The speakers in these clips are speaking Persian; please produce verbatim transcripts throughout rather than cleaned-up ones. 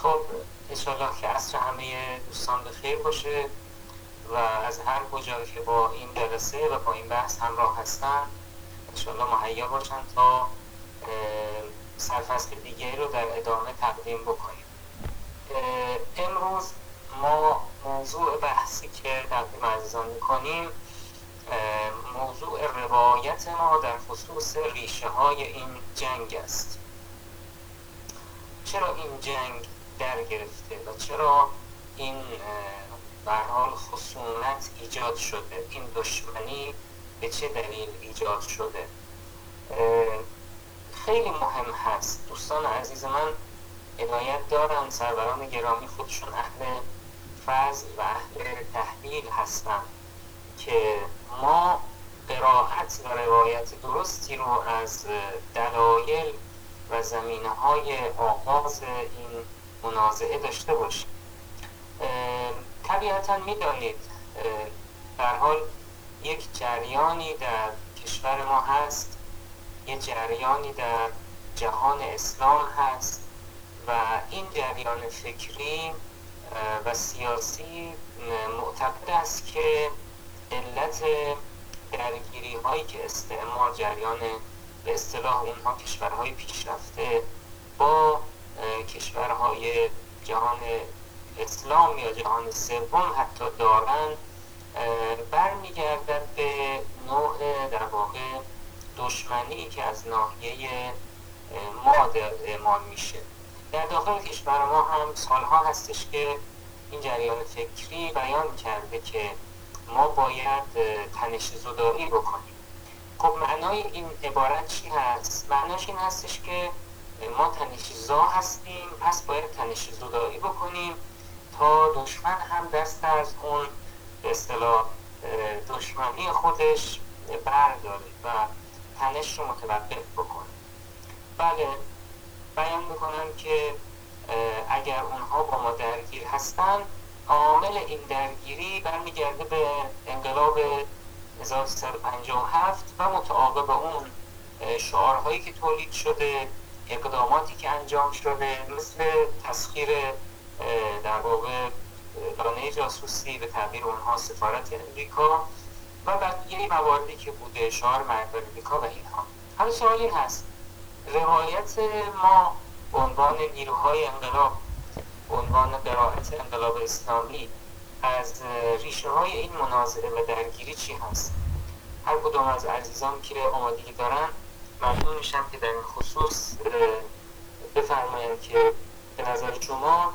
خب انشاءالله که عصر همه دوستان بخیر باشه و از هر کجا که با این جلسه و با این بحث همراه هستن انشاءالله مهیا باشن تا سرفصل دیگه رو در ادامه تقدیم بکنیم. امروز ما موضوع بحثی که تقدیم عزیزان میکنیم موضوع روایت ما در خصوص ریشه های این جنگ است. چرا این جنگ در گرفته و چرا این به هر حال خصومت ایجاد شده، این دشمنی به چه دلیل ایجاد شده؟ خیلی مهم هست. دوستان عزیز من عنایت دارن، سروران گرامی خودشون اهل فضل و اهل تحلیل هستن که ما قرائت و روایت درستی رو از دلایل و زمینه‌های آغاز این منازعه داشته باشیم. طبیعتاً می‌دانید به هر حال یک جریانی در کشور ما هست، یک جریانی در جهان اسلام هست و این جریان فکری و سیاسی معتقد است که علت درگیری هایی که استعمار جریان به اصطلاح اونها کشورهای پیشرفته با کشورهای جهان اسلام یا جهان سوم حتی دارن برمیگردد به نوع در واقع دشمنی که از ناحیه ما اعمال میشه. در داخل کشور ما هم سالها هستش که این جریان فکری بیان کرده که ما باید تنش زدایی بکنیم. خب معنای این عبارت چی هست؟ معناش این هستش که ما تنش زا هستیم، پس باید تنش زدایی بکنیم تا دشمن هم دست از اون به اصطلاح دشمنی خودش برداره و تنش رو متوقف بکنه. بله، بیان میکنم که اگر اونها با ما درگیر هستن، عامل این درگیری برمیگرده به انقلاب هزار و سیصد و پنجاه و هفت و متعاقب اون شعارهایی که تولید شده، اقداماتی که انجام شده، مثل تسخیر در واقع دانه جاسوسی به تعبیر اونها سفارت امریکا و بقیه مواردی که بوده، شعار مرد امریکا و اینها. حالا سوال این هست، روایت ما به عنوان نیروهای انقلاب، به عنوان قرائت انقلاب اسلامی از ریشه های این منازعه و درگیری چی هست؟ هر کدام از عزیزان که آمادگی دارن ممنون میشم که در این خصوص بفرمایند که به نظر شما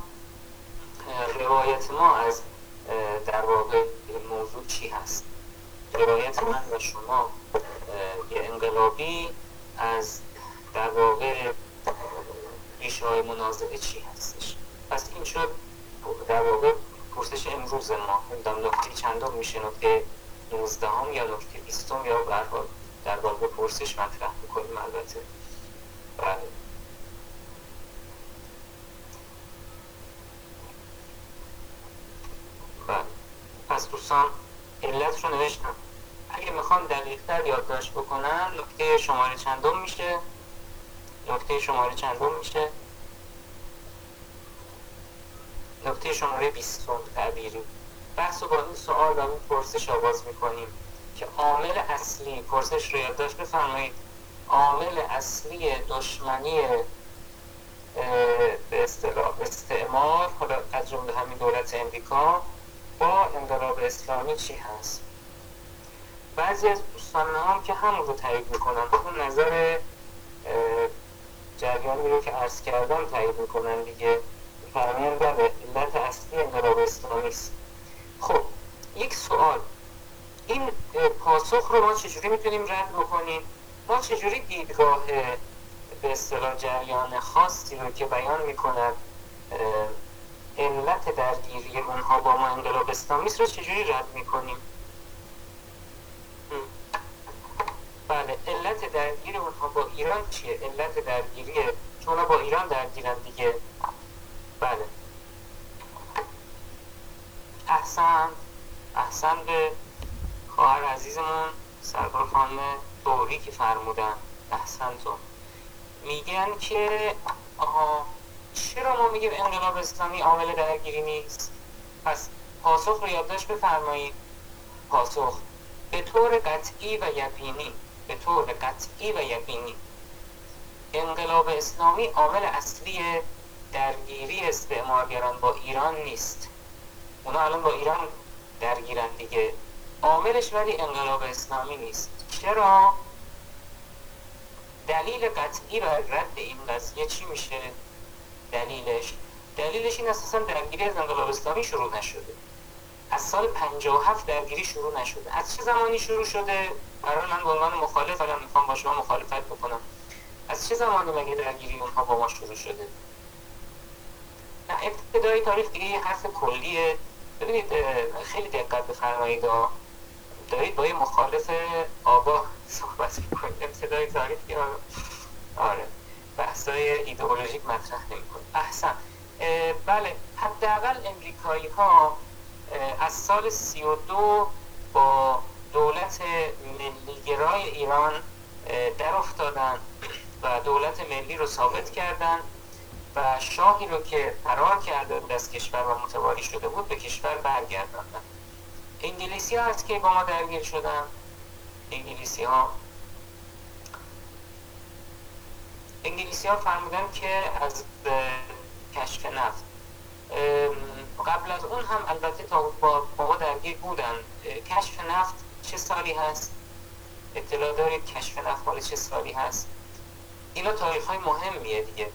روایت ما از در واقع موضوع چی هست؟ روایت من و شما یه انقلابی از در واقع ریشه های منازعه چی هستش؟ پس این شد در واقع پرسش امروز ما. نکته چندم میشه؟ نکته نوزدهم یا نکته بیستم یا به هر حال در واقع پرسش مطرح میکنیم. البته بله. بله. پس دوستان علت رو نوشتم. اگه میخوان دقیق‌تر یادداشت بکنن نکته شماره چندم میشه؟ نکته شماره چندم میشه؟ نکته شماره بیستم تعبیری. بحث رو با این سوال و این پرسش آغاز میکنیم که عامل اصلی، پرسش رو یادداشت بفرمایید، عامل اصلی دشمنی به اصطلاح استعمار، حالا از جمله همین دولت امریکا با انقلاب اسلامی چی هست؟ بعضی از دوستان هم که همون رو تایید میکنن، اون نظر جریانی رو که عرض کردم تایید میکنن دیگه، فرمایند بله علت اصلی انقلاب اسلامی است. خب یک سوال، این پاسخ رو ما چجوری میتونیم رد بکنیم؟ ما چجوری دیدگاه به اصطلاح جریان خاصی رو که بیان میکند علت درگیری اونها با ما انقلاب اسلامی است رو چجوری رد میکنیم؟ بله، علت درگیری اونها با ایران چیه؟ علت درگیری چون با ایران درگیرن دیگه. بله، احسن احسن به خواهر عزیزمون سرکار خانم دوری که فرمودن. احسنتون. میگن که آها چرا ما میگیم انقلاب اسلامی عامل درگیری نیست؟ پس پاسخ رو یادداشت بفرمایید. پاسخ: به طور قطعی و یقینی به طور قطعی و یقینی انقلاب اسلامی عامل اصلی درگیری استعمارگران با ایران نیست. اونا الان با ایران درگیرن دیگه، عاملش ولی انقلاب اسلامی نیست. چرا؟ دلیل قطعی بر رد این قضیه چی میشه؟ دلیلش دلیلش این اساسا درگیری از انقلاب اسلامی شروع نشده. از سال پنجاه و هفت درگیری شروع نشده. از چه زمانی شروع شده؟ برای من به عنوان مخالف الان میخوام با شما مخالفت بکنم. از چه زمانی مگه درگیری اونها با ما شروع شده؟ نه، ابتدای تاریخ دیگه یه حرف کلیه. ببینید خیلی دقت بفرمایید، دارید با یه مخالف آگاه صحبت میکنید. ابتدای تاریخ یا آره بحثای ایدئولوژیک مطرح نمیکنید. احسن. بله، حداقل امریکایی ها از سال سی و دو با دولت ملیگرای ایران در افتادن و دولت ملی رو ثابت کردن و شاهی رو که فرار کرده از کشور و متواری شده بود به کشور برگرداندن. انگلیسی ها هست که با ما درگیر شدن. انگلیسی ها انگلیسی ها فرمودن که از کشف نفت، قبل از اون هم البته تا با ما درگیر بودن. کشف نفت چه سالی هست؟ اطلاع دارید کشف نفت مال چه سالی هست؟ اینا تاریخ های مهمیه دیگه.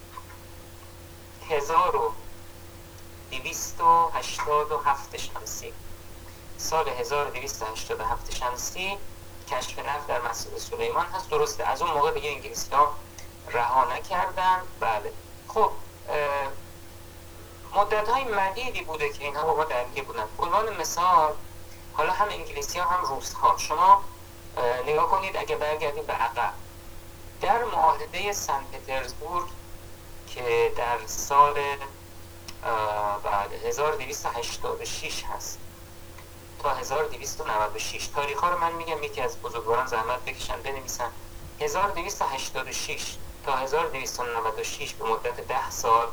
هزار و دویست و هشتاد و هفت شمسی، سال هزار و دویست و هشتاد و هفت شمسی کشف نفت در مسجد سلیمان هست. درسته، از اون موقع دیگه انگلیسی ها رها نکردن. بله، خب مدت های مدیدی بوده که اینها با ما درگیر بودن. به عنوان مثال، حالا هم انگلیسی ها هم روس ها، شما نگاه کنید اگه برگردید به عقب، در معاهده سن پترزبورگ که در سال بعد هزار و دویست و هشتاد و شش هست تا هزار و دویست و نود و شش، تاریخ ها رو من میگم، یکی از بزرگواران زحمت بکشن بنویسن. هزار و دویست و هشتاد و شش تا هزار و دویست و نود و شش به مدت ده سال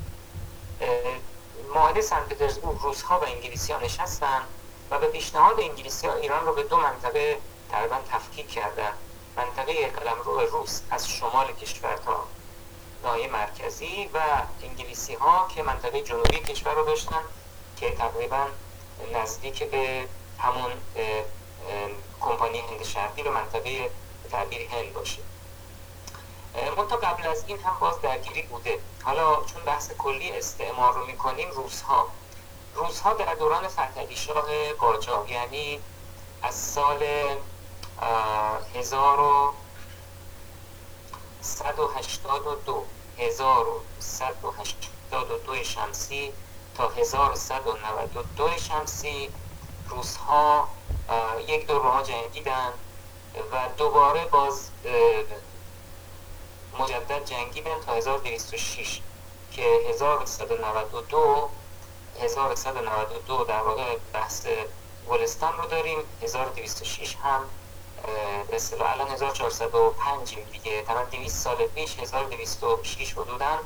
معاهده سن پترزبورگ روس ها و انگلیسی ها نشستن و به پیشنهاد انگلیسی ها ایران رو به دو منطقه تقریبا تفکیک کردن. منطقه قلمرو روس از شمال کشور تا ناحیه مرکزی و انگلیسی ها که منطقه جنوبی کشور رو داشتن که تقریبا نزدیک به همون کمپانی هند شرقی به منطقه تعبیر هند باشه. منتها قبل از این هم باز درگیری بوده. حالا چون بحث کلی استعمار رو میکنیم، روس ها روس ها در دوران فتحعلی شاه قاجار، یعنی از سال هزار و صد و هشتاد و دو هزار و صد و هشتاد و دو شمسی تا هزار و صد و نود و دو شمسی روس ها یک دور با ما جنگیدن و دوباره باز مجدد جنگیدن تا هزار و دویست و شش که هزار و صد و نود و دو هزار و صد و نود و دو در واقع بحث گلستان رو داریم. هزار و دویست و شش هم به اصطلاح الان هزار و چهارصد و پنج دیگه، تقریبا دویست سال پیش هزار و دویست و شش حدوداً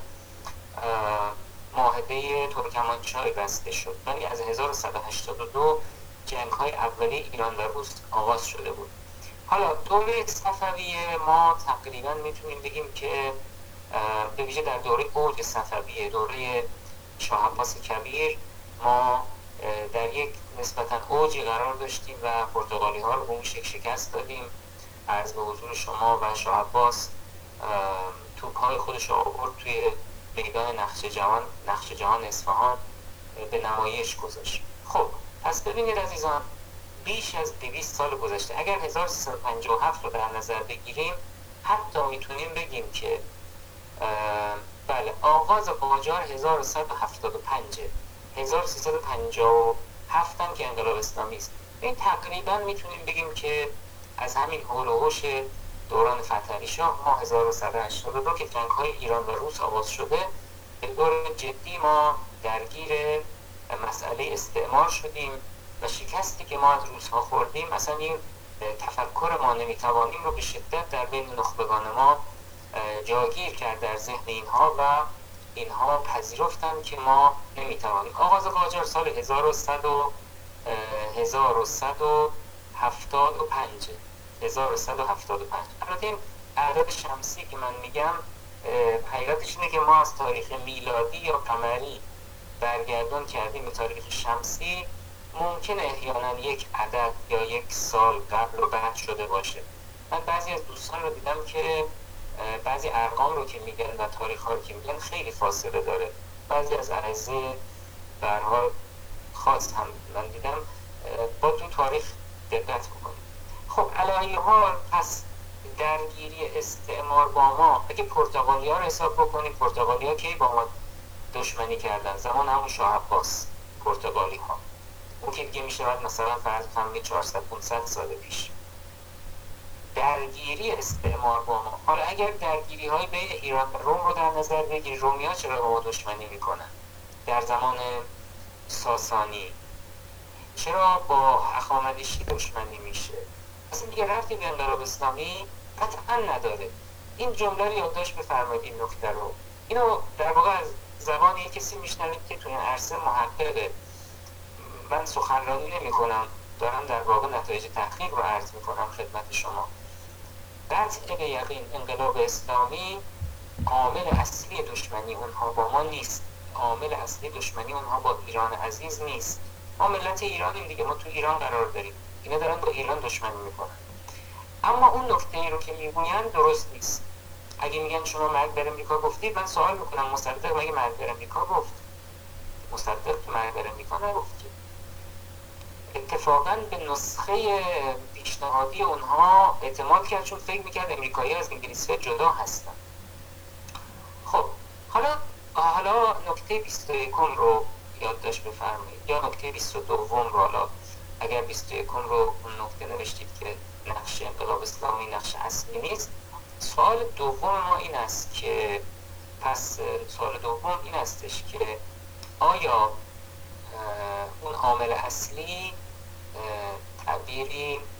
معاهده ترکمانچای بسته شد. ولی از هزار و صد و هشتاد و دو جنگ های اولی ایران و روس آغاز شده بود. حالا دوره صفویه ما تقریبا میتونیم بگیم که به ویژه در دوره اوج صفویه، دوره شاه عباس کبیر، ما در یک نسبتا اوجی قرار داشتیم و پرتغالی ها رو به اون شکل شکست دادیم. عرض به حضور شما و شاه عباس توپ های خودش رو آورد توی میدان نقش جهان نقش جهان اصفهان به نمایش گذاشت. خب پس ببینید عزیزان، بیش از دویست سال گذشته. اگر هزار و سیصد و پنجاه و هفت رو در نظر بگیریم، حتی میتونیم بگیم که بله آغاز قاجار هزار و صد و هفتاد و پنج، هزار و سیصد و پنجاه و هفت هم که انقلاب اسلامی است. این تقریبا میتونیم بگیم که از همین حول و حوش دوران فتحعلی شاه ما هزار و صد و هشتاد و دو که جنگ های ایران و روس آغاز شده، به طور جدی ما درگیر مسئله استعمار شدیم و شکستی که ما از روس ها خوردیم اصلا این تفکر ما نمیتوانیم رو به شدت در بین نخبگان ما جاگیر کرد در ذهن اینها و اینها پذیرفتن که ما نمیتوانیم. آغاز قاجار سال هزار و صد و هزار و صد و هفتاد و پنج هزار و صد و هفتاد و پنج. البته این اعداد شمسی که من میگم حقیقتش اینه که ما از تاریخ میلادی یا قمری برگردون کردیم به تاریخ شمسی، ممکنه احیانا یک عدد یا یک سال قبل و بعد شده باشه. من بعضی از دوستان رو دیدم که بعضی ارقام رو که میگن و تاریخ ها رو که میگن خیلی فاصله داره. بعضی از اعضای به هر حال خاص هم من دیدم. با تو تاریخ دقت بکنیم. خب علی حال پس درگیری استعمار با ما، اگه پرتغالی ها رو حساب بکنیم، پرتغالی ها کی با ما دشمنی کردن؟ زمان همون شاه عباس پرتغالی ها، اون که دیگه میشه باید مثلا فرض کنیم چهارصد پانصد سال پیش. درگیری استعمار با ما. حالا اگر درگیری های بین ایران و روم رو در نظر بگیری، رومی ها چرا با ما دشمنی میکنن؟ در زمان ساسانی چرا با هخامنشی دشمنی میشه؟ اصلا دیگه ربطی به انقلاب اسلامی قطعا نداره. این جمله رو یادداشت بفرمایید، این نکته رو. اینو در واقع از زبان یک کسی میشنوید که توی این عرصه محققه. من سخنرانی نمی کنم، دارم در واقع نتایج تحقیق رو عرض می کنم خدمت شما. قطع به یقین انقلاب اسلامی عامل اصلی دشمنی اونها با ما نیست. عامل اصلی دشمنی اونها با ایران عزیز نیست. ما ملت ایرانیم دیگه، ما تو ایران قرار داریم. اینا دارن با ایران دشمنی میکنن. اما اون نکته ای رو که میگوین درست نیست. اگه میگن شما مرگ بر امریکا گفتید، من سوال میکنم مصدق مگه مرگ بر امریکا گفت؟ مصدق که مرگ بر امریکا نگفت. اتفاقا به نسخه پیشنهادی اونها اعتماد کرد، چون فکر میکرد امریکایی از انگلیسی جدا هستن. خب حالا حالا نکته بیست و یکم رو یادداشت بفرمایید، یا نکته بیست و دوم رو. حالا اگر بیست و یکم رو اون نکته نوشتید که نقش انقلاب اسلامی نقش اصلی نیست، سوال دوم ما این است که پس سوال دوم این استش که آیا اون عامل اصلی تعبیری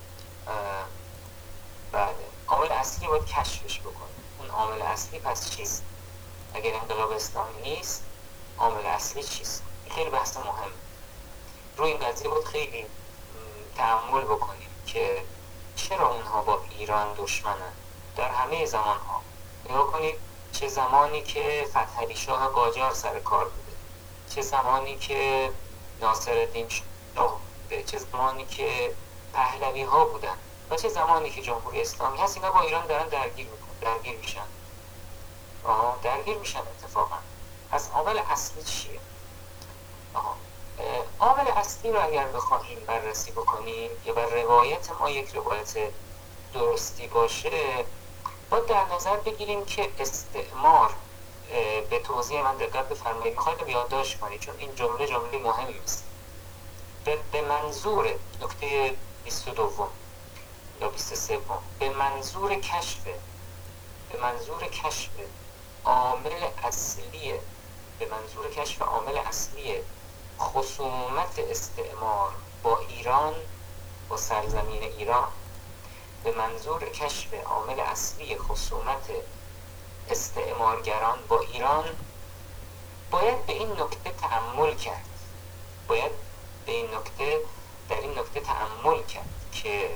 بله عامل اصلی باید کشفش بکنیم. اون عامل اصلی پس چیست؟ اگر انقلاب اسلامی نیست، عامل اصلی چیست؟ خیلی بحث مهم. روی این قضیه باید خیلی تأمل بکنیم که چرا اونها با ایران دشمنن در همه زمان ها. نگاه کنید چه زمانی که فتحعلی شاه قاجار سر کار بوده، چه زمانی که ناصرالدین شاه بوده، چه زمانی که پهلوی ها بودن و چه زمانی که جمهوری اسلامی هست، اینا با ایران دارن درگیر میکنن، درگیر میشن. آها درگیر میشن اتفاقا. از عامل اصلی چیه؟ آها عامل اصلی رو اگر بخواهیم بررسی بکنیم یا بر روایت ما یک روایت درستی باشه، باید در نظر بگیریم که استعمار، به توضیح من دقت بفرمایید، میخواید یادداشت کنید چون این جمله جمله مهمی است. به منظور نکته بیست و دو یا بیست و سه، به منظور کشف به منظور کشف عامل اصلی به منظور کشف عامل اصلی خصومت استعمار با ایران، با سرزمین ایران، به منظور کشف عامل اصلی خصومت استعمارگران با ایران، باید به این نکته تأمل کرد. باید به این نکته در این نکته تأمل کرد که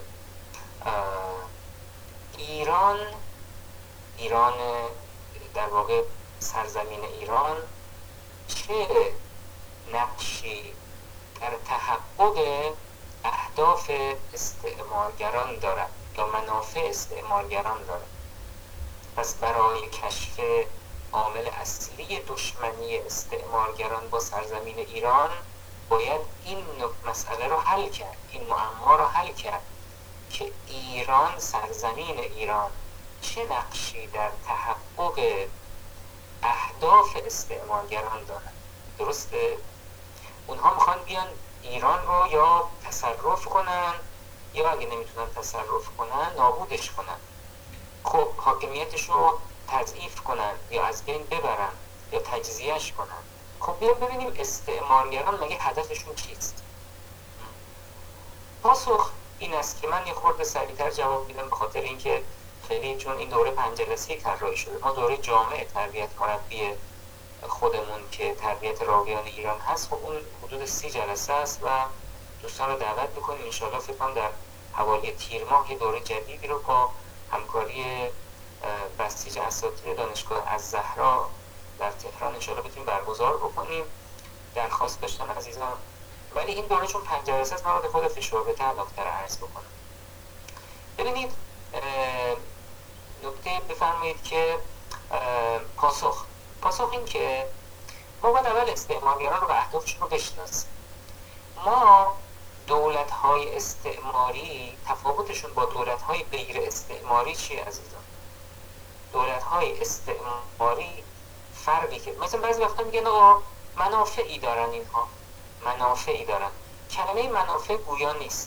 ایران ایران در واقع سرزمین ایران چه نقشی در تحقق اهداف استعمارگران دارد یا منافع استعمارگران دارد. پس برای کشف عامل اصلی دشمنی استعمارگران با سرزمین ایران باید این مسئله رو حل کرد، این معما رو حل کرد که ایران، سرزمین ایران چه نقشی در تحقق اهداف استعمارگران دارد. درسته؟ اونها میخوان بیان ایران رو یا تصرف کنن یا اگه نمیتونن تصرف کنن نابودش کنن، خب حاکمیتش رو تضعیف کنن یا از بین ببرن یا تجزیهش کنن. خب بیان ببینیم استعمارگران مگه هدفشون چیست؟ پاسخ این است که من یه خورده سریعتر جواب میدم، به خاطر اینکه خیلی چون این دوره پنج جلسه‌ای طراحی شده. ما دوره جامع تربیت مربی خودمون که تربیت راویان ایران هست، خب اون حدود سی جلسه است و دوستان رو دعوت میکنیم. انشاءالله فکر کنم در حوالی تیر ماه یه دوره جدیدی رو با همکاری بسیج اساتید دانشگاه الزهرا در تهران انشاءالله بتونیم برگزار بکنیم. درخواست داشتن عزیزان، ولی این دوره چون پنج جلسه است، من رو خود فشرده علاق‌تر عرض بکنم. ببینید نکته بفرمایید که پاسخ پاسخ این که ما باید اول استعمارگران رو و اهدافشون رو بشناسیم. ما دولت‌های استعماری تفاوتشون با دولت‌های غیر استعماری چیه عزیزان؟ دولت‌های استعماری فرقی که مثلا بعضی وقتا میگن آقا منافعی دارن، اینها منافعی دارن. کلمه منافع گویا نیست.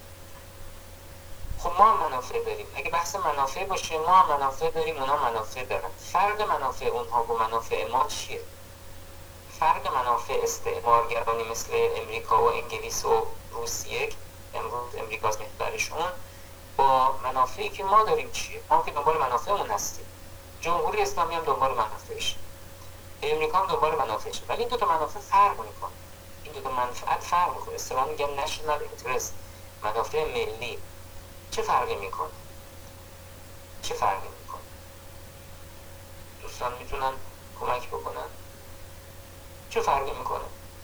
خب ما هم منافع داریم. اگه بحث منافع باشه ما هم منافع داریم، اونا منافع دارن. فرق منافع اونها با منافع ما چیه؟ فرق منافع استعمارگرانی مثل امریکا و انگلیس و روسیه، امروز امریکاست محورشون، با منافعی که ما داریم چیه؟ ما که دنبال منافعمون هستیم. جمهوری اسلامی هم دنبال منافعش، امریکا هم دنبال منافعش، ولی این دو تا منافع فرق میکنه. این دو تا منفعت فرق میکنه. اصطلاحاً میگن نشنال اینترست، منافع ملی. چه فرقی میکنه؟ چه فرقی میکنه؟ دوستان میتونن کمک بکنن؟ چه فرقی میکنه؟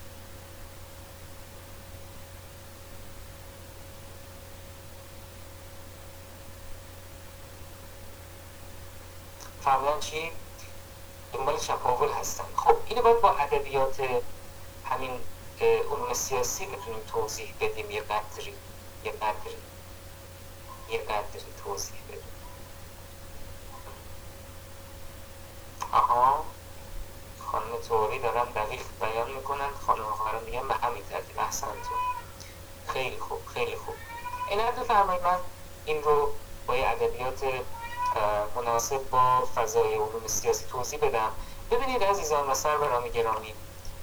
فرقاً چی؟ دنبال چپاول هستن. خب اینو باید با ادبیات همین علوم سیاسی بتونیم توضیح بدیم. یه قدری یه قدری یه قدری توضیح بدیم. آها، خانم توری دارن دقیق بیان میکنن، خانم آخران میگن به همین ترتیب. احسنتون، خیلی خوب خیلی خوب. عنایت بفرمایید من این رو با یه ادبیات مناسب با فضای علوم سیاسی توضیح بدم. ببینید عزیزان و سروران گرامی،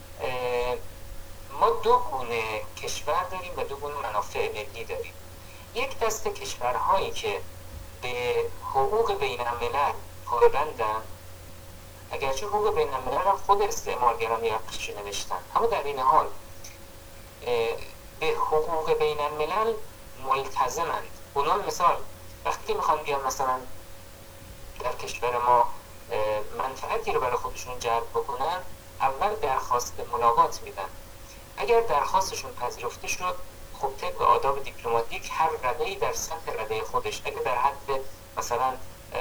ما دو گونه کشور داریم و دو گونه منافع ملی داریم. یک دسته کشورهایی که به حقوق بین الملل پایبندن، اگرچه حقوق بین الملل هم خود استعمارگران یقش نوشتن، اما در این حال به حقوق بین الملل ملتزمند. اونان مثال وقتی که میخوان بیان مثلا در کشور ما منفعتی رو برای خودشون جلب بکنن، اول درخواست ملاقات میدن. اگر درخواستشون پذیرفته شد، خب طبق آداب دیپلماتیک هر رده‌ای در سطح رده خودش، اگه در حد مثلا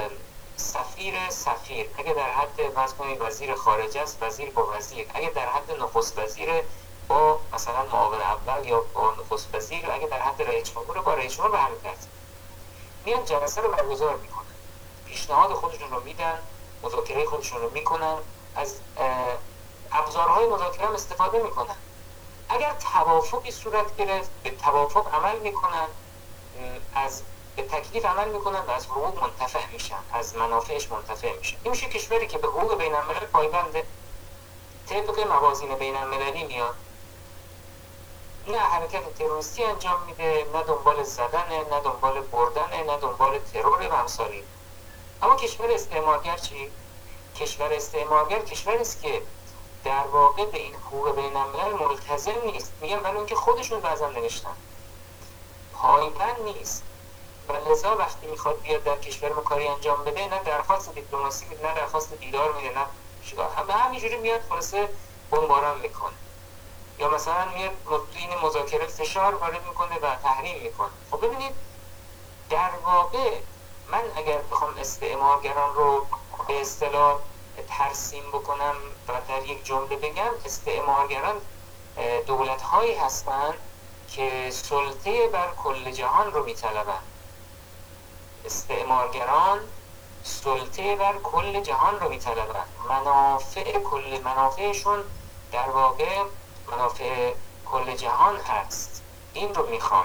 سفیر سفیر، اگه در حد مثلا وزیر خارجه است وزیر با وزیر، اگه در حد نخست وزیر با مثلا معاون اول یا با نخست وزیر، اگه در حد رئیس جمهور با رئیس جمهور، به همین ترتیب میان جلسه رو برگزار میکنن، پیشنهاد خودشون رو میدن، مذاکره خودشون رو میکنن، از ابزارهای مذاکره هم استفاده میکنن. اگر توافقی صورت گرفت به توافق عمل میکنن، از به تکلیف عمل میکنن و از حقوق منتفع میشن، از منافعش منتفع میشن. این میشه کشوری که به حقوق بین الملل پایبنده، طبق موازین بین المللی میاد، نه حرکت تروریستی انجام میده، نه دنبال زدنه، نه دنبال بردنه، نه دنبال ترور و امثالی. اما کشور استعمارگر چی؟ کشور استعمارگر کشوری است که در واقع به این حقوق بین الملل ملتزم نیست. میگم برای اینکه خودشون بعضا نوشتن، پایبند نیست و لذا وقتی میخواد بیاد در کشور ما کاری انجام بده، نه درخواست دیپلماسی میده، نه درخواست دیدار میده، نه چیکار، همه همینجوری میاد خلاصه بمباران میکنه، یا مثلا میاد توی این مذاکره فشار وارد میکنه و تحریم میکنه. خب ببینید در واقع من اگر بخوام استعمارگران رو به اصطلاح ترسیم بکنم و در یک جمله بگم، استعمارگران دولت هایی هستند که سلطه بر کل جهان رو میطلبند. استعمارگران سلطه بر کل جهان رو میطلبند. منافع کل منافعشون در واقع منافع کل جهان هست، این رو میخوان.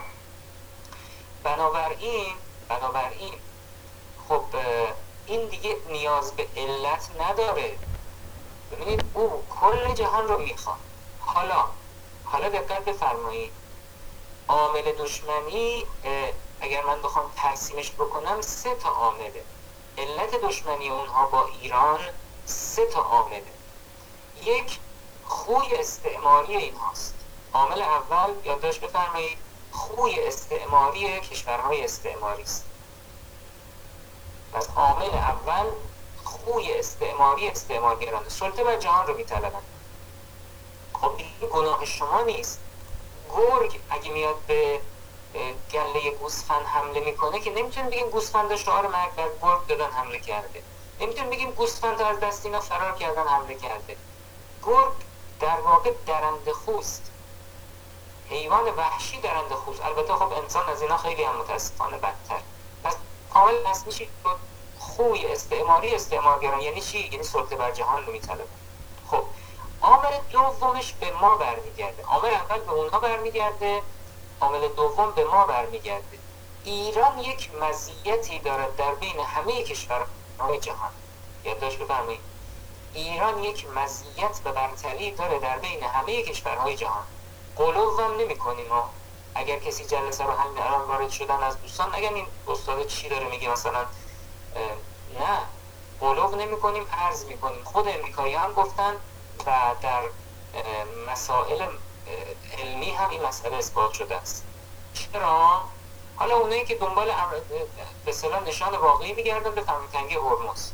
بنابراین بنابراین خب این دیگه نیاز به علت نداره. ببینید او کل جهان رو میخواد. حالا حالا دقت بفرمایید، عامل دشمنی اگر من بخوام ترسیمش بکنم سه تا عامله. علت دشمنی اونها با ایران سه تا عامله. یک خوی استعماری این هاست. عامل اول یادداشت بفرمایید خوی استعماری کشورهای استعماری است. پس عامل اول خوی استعماری استعمارگران سلطه بر جهان رو میطلبند. خب این گناه شما نیست. گرگ اگه میاد به گله گوسفند حمله میکنه که نمیتونیم بگیم گوسفند شعار مرگ بر گرگ دادن حمله کرده، نمیتونیم بگیم گوسفند از دست اینا فرار کردن حمله کرده. گرگ در واقع درنده خوست، حیوان وحشی درنده خوست. البته خب انسان از اینا خیلی هم متاسفانه بدتر. پس عامل اصلی چی بود؟ خوی استعماری استعمارگران. یعنی چی؟ یعنی سلطه بر جهان رو میطلبه. خب عامل دومش به ما برمیگرده. عامل اول به اونها برمیگرده، عامل دوم به ما برمیگرده. ایران یک مزیتی دارد در بین همه کشورهای جهان. یادداشت بفرمایید ایران یک مزیت و برتری داره در بین همه کشورهای جهان. قلوب هم نمی کنیم ها. اگر کسی جلسه رو همین الان وارد شدن از دوستان اگر این استاد چی داره میگه مثلا نه قلوب نمی کنیم، عرض می کنیم. خود امریکایی هم گفتن و در مسائل علمی هم این مسئله اثبات شده است. چرا؟ حالا اونایی که دنبال به اصطلاح نشان واقعی میگردن به تنگی هرمز،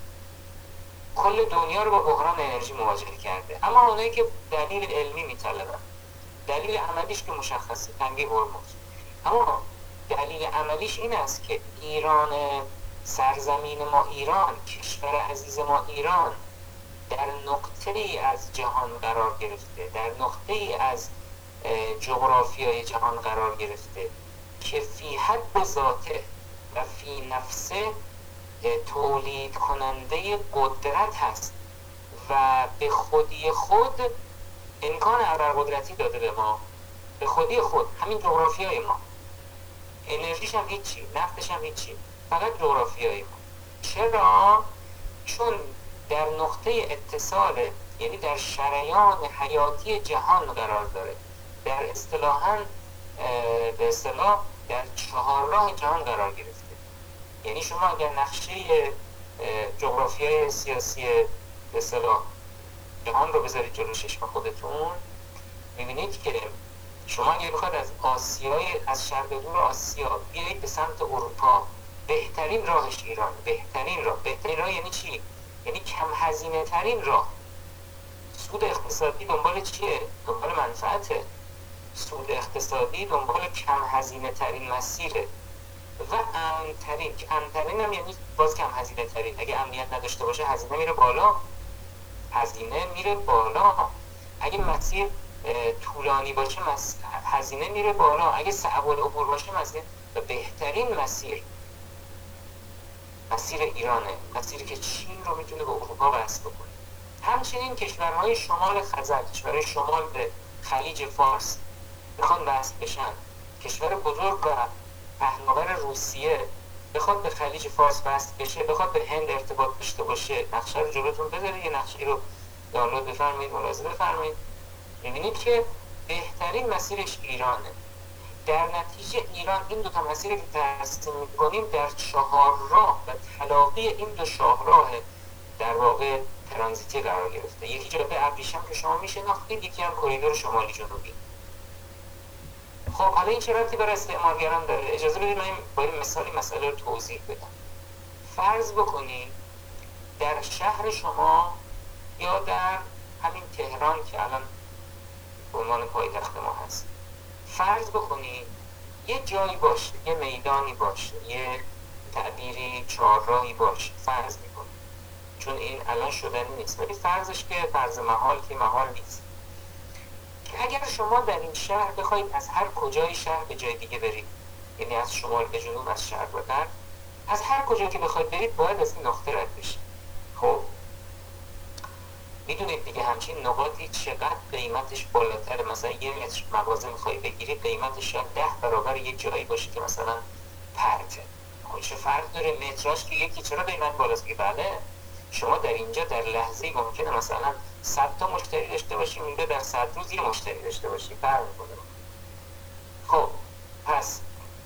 کل دنیا رو با بحران انرژی مواجه کرده. اما اونایی که دلیل علمی میطلبن، دلیل عملیش که مشخصه تنگی هرمز، اما دلیل عملیش این است که ایران، سرزمین ما ایران، کشور عزیز ما ایران در نقطه ای از جهان قرار گرفته، در نقطه ای از جغرافیای جهان قرار گرفته که فی حد ذاته و فی نفسه تولید کننده قدرت هست و به خودی خود امکان ابرقدرتی داده به ما. به خودی خود همین جغرافیای ما، انرژیش هم هیچی، نفتش هم هیچی، فقط جغرافیای ما. چرا؟ چون در نقطه اتصال، یعنی در شریان حیاتی جهان قرار داره، در اصطلاحاً به اصطلاح در چهارراه جهان قرار گرفته. یعنی شما اگر نقشه جغرافیای سیاسی به اصطلاح جهان رو بذارید جلو چشم خودتون، می‌بینید که شما اگر بخواید از آسیای از شرق دور آسیا بیایید به سمت اروپا، بهترین راهش ایران. بهترین راه. بهترین راه یعنی چی؟ یعنی کم هزینه ترین راه. سود اقتصادی دنبال چیه؟ دنبال منفعته. سود اقتصادی دنبال کم هزینه ترین مسیره و امن ترین. که امن ترین هم یعنی باز کم هزینه ترین. اگه امنیت نداشته باشه هزینه میره بالا. هزینه میره بالا. اگه مسیر طولانی باشه هزینه میره بالا. اگه صعب العبور باشه مسیر. و بهترین مسیر مسیر ایرانه، مسیری که چین رو میتونه به اروپا وصل بکنه. همچنین کشورهای شمال خزر، کشورهای شمال به خلیج فارس بخوان وصل بشن، کشور بزرگ و پهناور روسیه بخواد به خلیج فارس وصل بشه، بخواد به هند ارتباط داشته باشه، نقشه رو جلوتون بذارید، یه نقشه رو دانلود بفرمایید، ملاحظه بفرمایید، می‌بینید که بهترین مسیرش ایرانه. در نتیجه ایران این دو تا مسیر که ترسیم می‌کنیم در چهار راه و تلاقی این دو شاهراه در واقع ترانزیتی قرار گرفته. یکی جاده ابریشم که شما میشناختید، یکی هم کریدور شمالی جنوبی. خب حالا این چه ربطی برای استعمارگران داره؟ اجازه بدید من با این مثالی مسئله رو توضیح بدم. فرض بکنید در شهر شما یا در همین تهران که الان به عنوان پایتخت ما هست، فرض بکنید یه جایی باشه، یه میدانی باشه، یه تعبیری چهارراهی باشه، فرض میکنید، چون این الان شدنی نیست ولی فرضش که فرض محال که محال نیست، که اگر شما در این شهر بخواید از هر کجای شهر به جای دیگه برید، یعنی از شمال به جنوب، از شرق به غرب، از هر کجا که بخواید برید باید از این نقطه رد بشید. خب میدونید دیگه همچین نقاطی چقدر قیمتش بالاتره. مثلا یه متر مغازه میخوای بگیری قیمتش شاید ده برابر یه جایی باشه که مثلا پرته. خب چه فرق داره متراش که یکی، چرا قیمت بالاست؟ که بله شما در اینجا در لحظه‌ای ممکنه مثلا صد تا مشتری داشته باشی، اینجا در صد روز یه مشتری داشته باشی، فرق میکنه. خب پس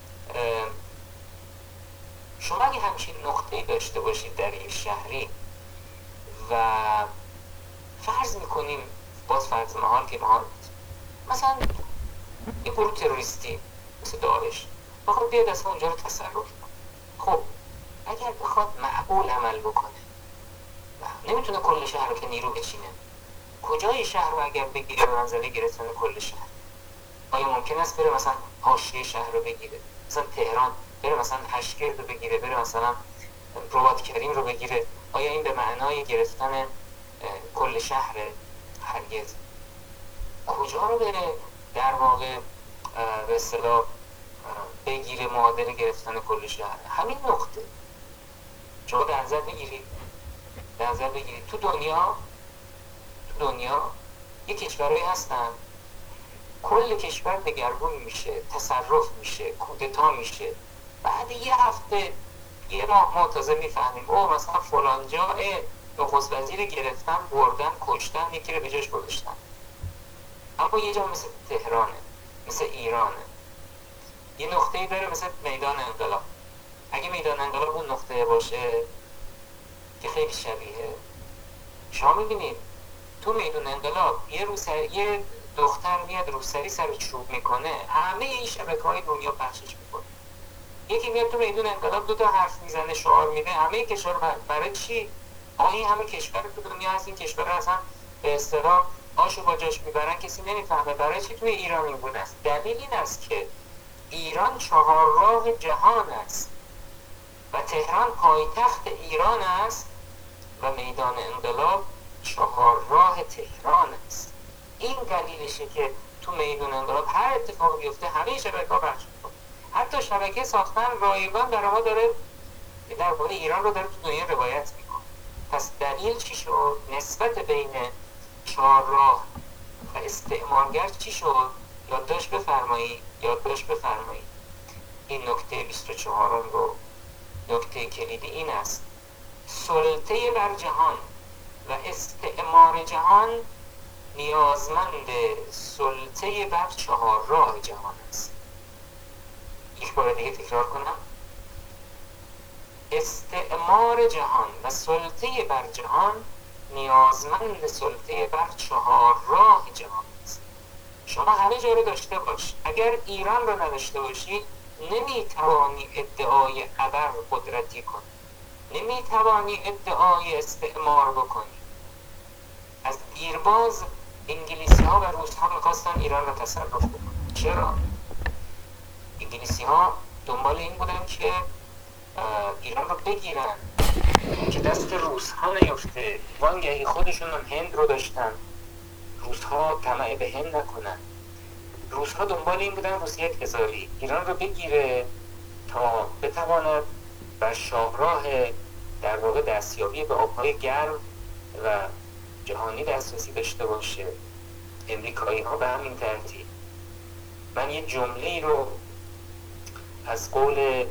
شما اگه همچین نقطه‌ای داشته باشید در یک شهری و فرض میکنیم باز فرض محال که محال مثلا یه گروه تروریستی مثل داعش بخواد بیاد اصلا اونجا رو تصرف کنه، خب اگر بخواد معقول عمل بکنه نمیتونه کل شهر رو که نیرو بچینه، کجای شهر رو اگر بگیره به منزله گرفتن کل شهر؟ آیا ممکن است بره مثلا حاشیه شهر رو بگیره، مثلا تهران بره مثلا هشگرد رو بگیره، بره مثلا رباط کریم رو بگیره؟ آیا این به معنای گرفتن کل شهر؟ هرگز. کجا رو بره در واقع به اصطلاح بگیره معادل گرفتن کل شهر؟ همین نقطه. شما در نظر بگیرید در نظر بگیرید تو دنیا تو دنیا یک کشورهایی هستن کل کشور دگرگون میشه، تصرف میشه، کودتا میشه، بعد یه هفته یه ماه ما تازه میفهمیم او مثلا فلان جا نخست وزیر گرفتن، بردن، کشتن، یکی رو به جاش گذاشتن. اما یه جا مثل تهرانه، مثل ایرانه، یه نقطه‌ای داره مثل میدان انقلاب. اگه میدان انقلاب اون نقطه باشه که خیلی شبیه، شما میبینید تو میدان انقلاب یه روسری یه دختر میاد روسری سر چوب میکنه، همه این شبکه‌های دنیا پخشش میکنه. یکی میاد تو میدان انقلاب دو تا حرف میزنه، شعار میده، همه کشور برای چی؟ آه این همه کشور تو دنیا هست، این کشور اصلا به اصطلاح آشو با جاش میبرن، کسی نمیفهمه برای چی توی ایران این بود است. دلیل این است که ایران چهارراه جهان است و تهران پایتخت ایران است و میدان انقلاب چهارراه تهران است. این دلیلشه که تو میدان انقلاب هر اتفاقی بیفته همه شبکه‌ها پخش میکنه. حتی شبکه ساختن رایگان برای ما داره درباره ایران رو داره تو دنیا روایت میکنه. پس دلیل چی شد؟ نسبت بین چهارراه و استعمارگر چی شد؟ یادداشت بفرمایید یادداشت بفرمایید این نکته بیست و چهارم رو. نکته کلیدی این است: سلطه بر جهان و استعمار جهان نیازمند سلطه بر چهارراه جهان است. یک بار دیگه تکرار کنم: استعمار جهان و سلطه بر جهان نیازمند سلطه بر چهارراه جهان است. شما همه جا رو داشته باش، اگر ایران رو نداشته باشی نمیتوانی ادعای ابر قدرتی کنی، نمیتوانی ادعای استعمار بکنی. از دیرباز انگلیسی ها و روس ها میخواستن ایران رو تصرف کنن. چرا؟ انگلیسی ها دنبال این بودن که ایران رو بگیرن که دست روس ها نیفته. وانگهی خودشون هم هند رو داشتن، روس ها طمع به هند نکنن. روس ها دنبال این بودن روسیه تزاری ایران رو بگیره تا بتواند بر شاهراه در واقع دستیابی به آبهای گرم و جهانی دسترسی داشته باشه. امریکایی ها به همین ترتیب. من یه جمله رو از قول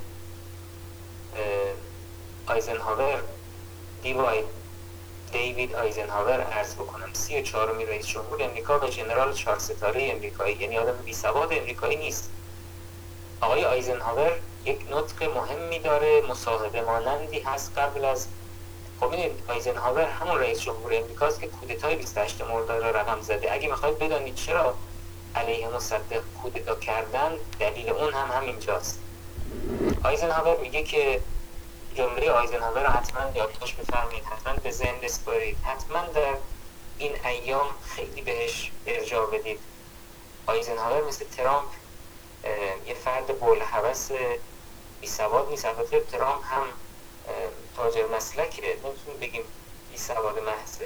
آیزنهاور دیوید دیوید آیزنهاور عرض بکنم. سی و چهارمین رئیس جمهور امریکا و ژنرال چهار ستاره امریکایی، یعنی آدم بی سواد امریکایی نیست. آقای آیزنهاور یک نطق مهمی داره، مصاحبه مانندی هست قبل از خب این آیزنهاور همون رئیس جمهور امریکاست که کودتای بیست و هشتم مرداد را رقم زده. اگه میخواید بدانید چرا علیه مصدق کودتا کردن، دلیل اون هم همینجاست. آیزنهاور میگه که جمله آیزنهاور رو حتما یادداشت بفرمایید، حتما به ذهن بسپارید، حتما در این ایام خیلی بهش ارجاع بدید. آیزنهاور مثل ترامپ یه فرد بوالهوس بی سواد نیست. البته ترامپ هم تاجر مسلکه، نمیتونیم بگیم بی سواد محضه.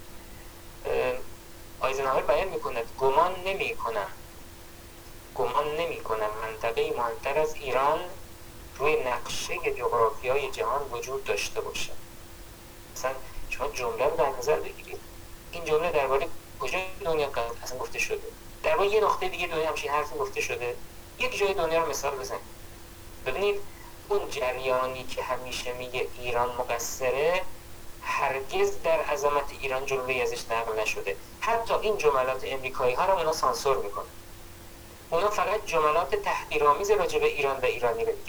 آیزنهاور بیان میکند گمان نمی کنم گمان نمی کنم منطقه مهمتر از ایران روی نقشه جغرافیای جهان وجود داشته باشه. مثلا شما جمله رو در نظر بگیرید، این جمله درباره کجای دنیا اصلا گفته شده؟ درباره یه نقطه دیگه دنیا همچین حرفی گفته شده؟ یک جای دنیا رو مثال بزنید. ببینید اون جریانی که همیشه میگه ایران مقصره، هرگز در عظمت ایران جمله ازش نقل نشده. حتی این جملات امریکایی ها رو اونا سانسور میکنن. اونا فقط جملات تحقیرآمیز راجع به ایران و ایرانی رو میگن.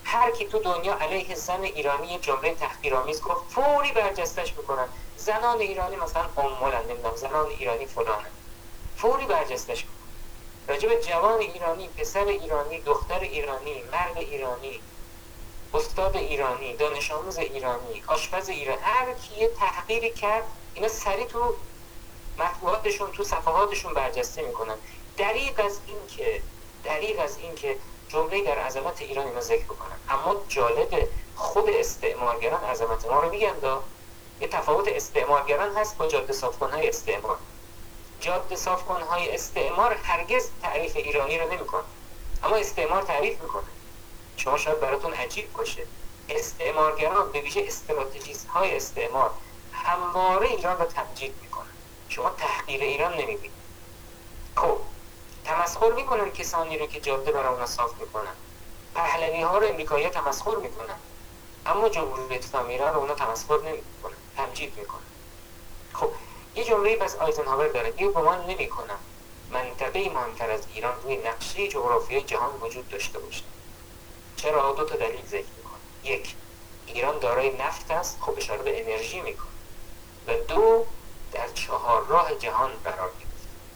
هر کی تو دنیا علیه زن ایرانی یه جمله تحقیرآمیز گفت فوری برجستش میکنن. زنان ایرانی مثلا امولن، نمیدونم زنان ایرانی فلانه، فوری برجستش میکنن. راجع به جوان ایرانی، پسر ایرانی، دختر ایرانی، مرد ایرانی، استاد ایرانی، دانش آموز ایرانی، آشپز ایرانی، هر کی یه تحقیری کرد اینا سریع تو مطبوعاتشون، تو صفحاتشون برجسته میکنن. دریغ از این که دریغ از این که جمله در عظمت ایران اینا ذکر بکنن. اما جالب، خود استعمارگران عظمت ما رو میگن. دا یه تفاوت استعمارگران هست با جاده صافکن‌های استعمار. جاده صافکن‌های استعمار هرگز تعریف ایرانی رو نمیکنه، اما استعمار تعریف میکنه. شما شاید براتون عجیب باشه، استعمارگران به ویژه استراتژیست های استعمار همواره ایران رو تمجید میکنن. شما تحقیر ایران نمیبینید. خب تمسخر میکنن کسانی رو که جاده برای اونا صاف میکنن. پهلوی ها رو امریکایی ها تمسخر میکنن، اما جمهوری اسلامی ایران رو اونا تمسخر نمیکنن، تمجید میکنن. خب یه جمله بس آیزنهاور داره، یه گمان نمیکنم منطقه‌ای مهمتر از ایران روی نقشه جغرافیای جهان وجود داشته باشه. چرا؟ دو تا دلیل ذکر میکنه. یک، ایران دارای نفت است، خب اشاره به انرژی میکنه. و دو، در چهار راه جهان قرار گرفت.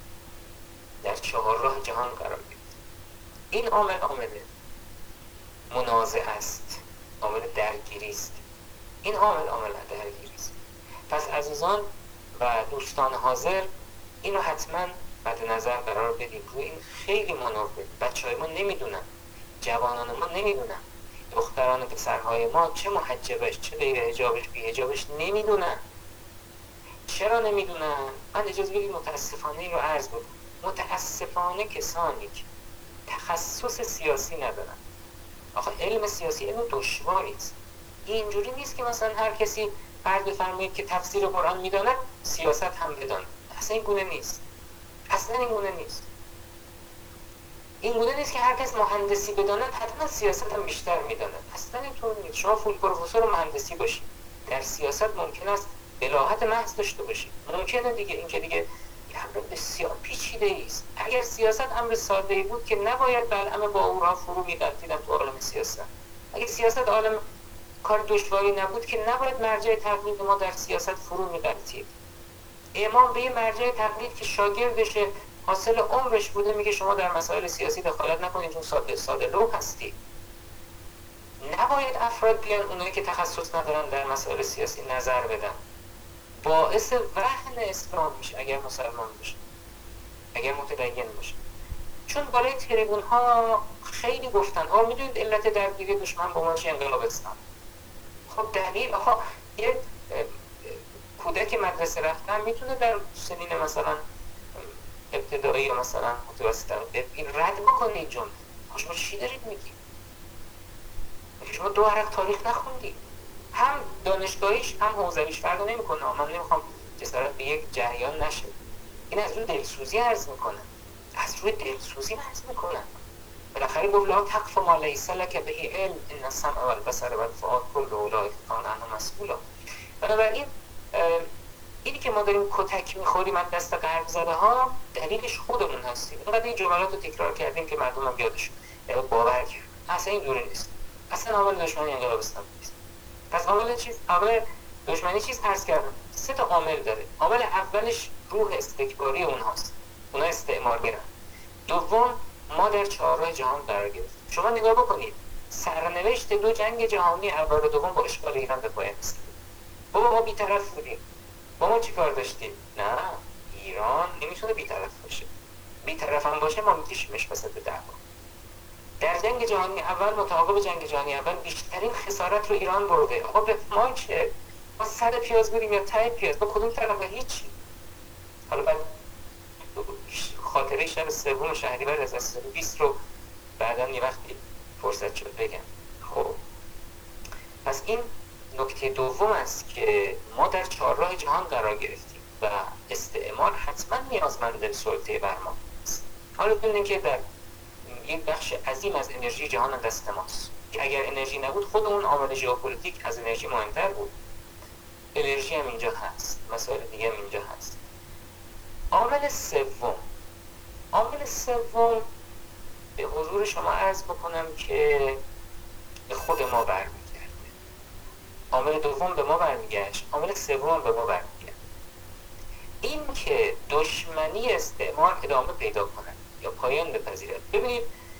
در چهار راه جهان قرار گرفت. این عامل عامل منازع است، عامل درگیری است. این عامل عامل درگیری است. پس عزیزان و دوستان حاضر اینو حتما مد نظر قرار بدیم. روی این خیلی مناسبه. بچهای ما نمیدونن، جوانان ما نمیدونن، دختران پسرهای ما چه محجبش چه غیر حجابش بی حجابش نمیدونن. چرا نمیدونن؟ من اجازه بدید متاسفانه این رو عرض بکنم. متاسفانه کسانی که تخصص سیاسی ندارن. آخه علم سیاسی علم دشواری است. اینجوری نیست که مثلا هر کسی فرض بفرمایید که تفسیر قرآن میداند سیاست هم بداند. اصلا این گونه نیست. اصلا این گونه نیست. این گونه نیست که هر کس مهندسی بداند حتما سیاست هم بیشتر میداند. اصلا اینطور نیست. شما فول پروفسور مهندسی باشید، در سیاست ممکن است بلاغت محض داشته باشید. ممکنه دیگه، این که دیگه امر بسیار پیچیده است. اگر سیاست امر ساده‌ای بود که نباید بلعم با اورها فرو می‌غلطیدن تو عالم سیاست. اگر سیاست عالم کار دشواری نبود که نباید مرجع تقلید ما در سیاست فرو می‌غلطید. امام به یه مرجع تقلید که شاگردشه حاصل عمرش بوده میگه شما در مسائل سیاسی دخالت نکنید چون ساده ساده لو هستی. نباید افراد بیان اونایی که تخصص ندارن در مسائل سیاسی نظر بدن. باعث وهن اسلام میشه اگر مسلمان باشه، اگر متدین باشه. چون بالای تریبون ها خیلی گفتن آه میدونید علت درگیری دشمن با ما چه؟ انقلاب اسلام. خب دلیل آها یه کودک مدرسه رفتن میتونه در سنین مثلا ابتدایی یا مثلا متوسط این رد بکنه این جمله. شما چی دارید میگید؟ شما دو عرق تاریخ نخوندید. هم دانشگاهیش هم حوزویش فرق نمیکنه. من نمیخوام جسارت به یک جریان نشه. این از روی دلسوزی عرض میکنه. از روی دلسوزی عرض میکنه. بالاخره گفت لا تقف ما لیس لک به علم ان السمع والبصر والفؤاد كل اولئک کان عنه مسئولا. بنابراین اینی که ما داریم کتک میخوریم از دست غرب زده ها دلیلش خودمون هستیم. اینقدر این جملات رو تکرار کردیم که مردم هم یادشون باور کرد. اصلا این دوره نیست. اصلا عامل دشمنی انقلاب اسلامی نیست. پس عامل چیز عامل دشمنی چیز عرض کردم سه تا عامل داره. عامل اولش روح استکباری اونهاست. اونها استعمارگرن. دوم ما در چهارراه جهان قرار گرفتیم. شما نگاه بکنید سرنوشت دو جنگ جهانی اول و دوم با اشغال ایران به پایان رسید. بابا ما بی‌طرف بودیم. با ما چی کار داشتیم؟ نه، ایران نمیتونه بی‌طرف باشه. بی‌طرف هم باشه ما میکشیمش وسط دعوا. در جنگ جهانی اول متعاقب جنگ جهانی اول بیشترین خسارت رو ایران برده. آقا به ما چه؟ ما صد پیاز بودیم یا ته پیاز؟ با کدوم طرف؟ هیچی. حالا بعد خاطره شب سوم شهریور هزار و سیصد و بیست رو بعداً یه وقتی فرصت شد بگم. خب پس این نکته دوم است که ما در چهارراه جهان قرار گرفتیم و استعمار حتما نیازمند سلطه بر ما است. حالا ببینید که در یک بخش عظیم از انرژی جهان دست ماست که اگر انرژی نبود خود اون عامل ژئوپلیتیک از انرژی مهمتر بود. انرژی هم اینجا هست، مسائل دیگه هم اینجا هست. عامل سوم عامل سوم به حضور شما عرض بکنم که به خود ما برمیگرده. عامل دوم به ما برمیگشت، عامل سوم به ما برمیگرده. این که دشمنی استعمار ادامه پیدا کند یا پایان بپذیرد. ببینید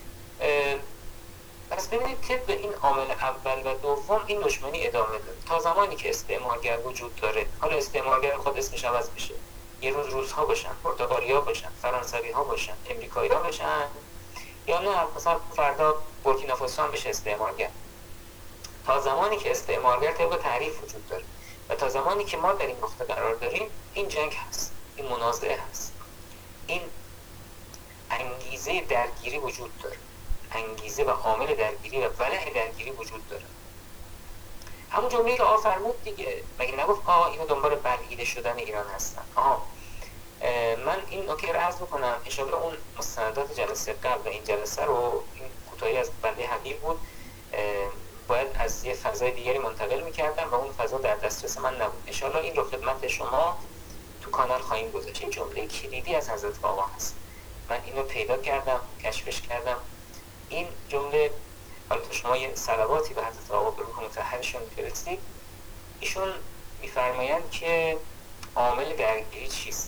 پس ببینید که به این عامل اول و دوم این دشمنی ادامه داره تا زمانی که استعمارگر وجود داره. حالا استعمارگر خود اسمش عوض بشه، یه روز روس‌ها باشن، پرتغالی‌ها باشن، فرانسوی‌ها باشن، امریکایی‌ها باشن، یا نه مثلا فردا بورکینافاسو هم بشه استعمارگر. تا زمانی که استعمارگر طبق تعریف وجود داره و تا زمانی که ما در این نقطه قرار داریم، این جنگ هست، این منازعه هست، این انگیزه درگیری وجود داره، انگیزه و عامل درگیری و ولع درگیری وجود داره. همون جمله که آقا فرمود دیگه، مگه نگفت آقا اینا دنبال بلعیده شدن ایران هستن؟ آها من این نکته رو عرض بکنم، انشاءالله اون مستندات جلسه قبل و این جلسه رو، این کوتاهی از بنده حقیر بود، باید از یه فضای دیگری منتقل میکردم و اون فضا در دسترس من نبود. انشاءالله این رو خدمت شما تو کانال خواهیم گذاشت. این جمله کلیدی از حضرت آقا هست، من اینو پیدا کردم، کشفش کردم. این جمله، حالا تو شما یه صلواتی به حضرت آقا به روح مطهرشون فرستید، ایشون میفرمایند که عامل درگیری چیست؟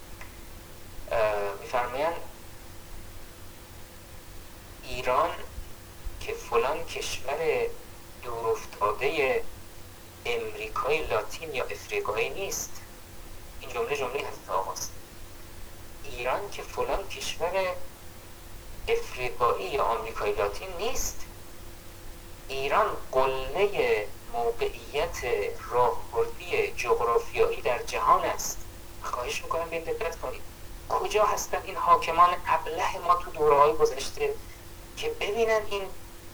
میفرمایند ایران که فلان کشور دورافتاده امریکای لاتین یا افریقایی نیست. این جمله جمله حضرت آقاست. ایران که فلان کشور افریقایی یا آمریکای لاتین نیست. ایران قله موقعیت راهبردی جغرافیایی در جهان است. خواهش میکنم به دقت کنید. کجا هستن این حاکمان ابله ما تو دوره‌های گذشته که ببینن این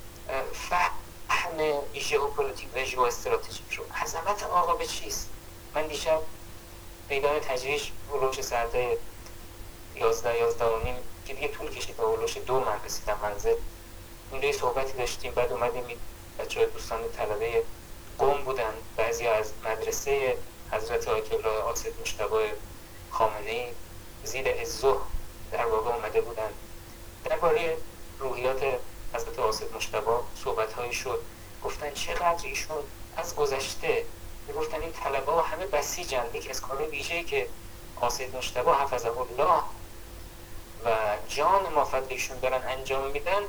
فهم ژئوپلیتیک و ژئواستراتژیک رو؟ عظمت آقا به چیست؟ من دیشب میدان تجریش هلوش ساعت یازده یازده و نیم که دیگه طول کشید تا هلوش دو من رسیدم منزل، اونجا صحبتی داشتیم. بعد اومدیم بچه های دوستان طلبه قم بودن، بعضی از مدرسه حضرت آیت الله آصد مجتبی خامنه‌ای زیر الظهر در واقع اومده بودن، درباره روحیات حضرت آصد مجتبی صحبت‌هایی شد. گفتن چقدر ایشون از گذشته، گفتن این طلبه ها همه بسیجن. یک از کارهای ویژه‌ای که آصد مجتبی حفظه الله و جان ما فضل ایشون دارن انجام میدن،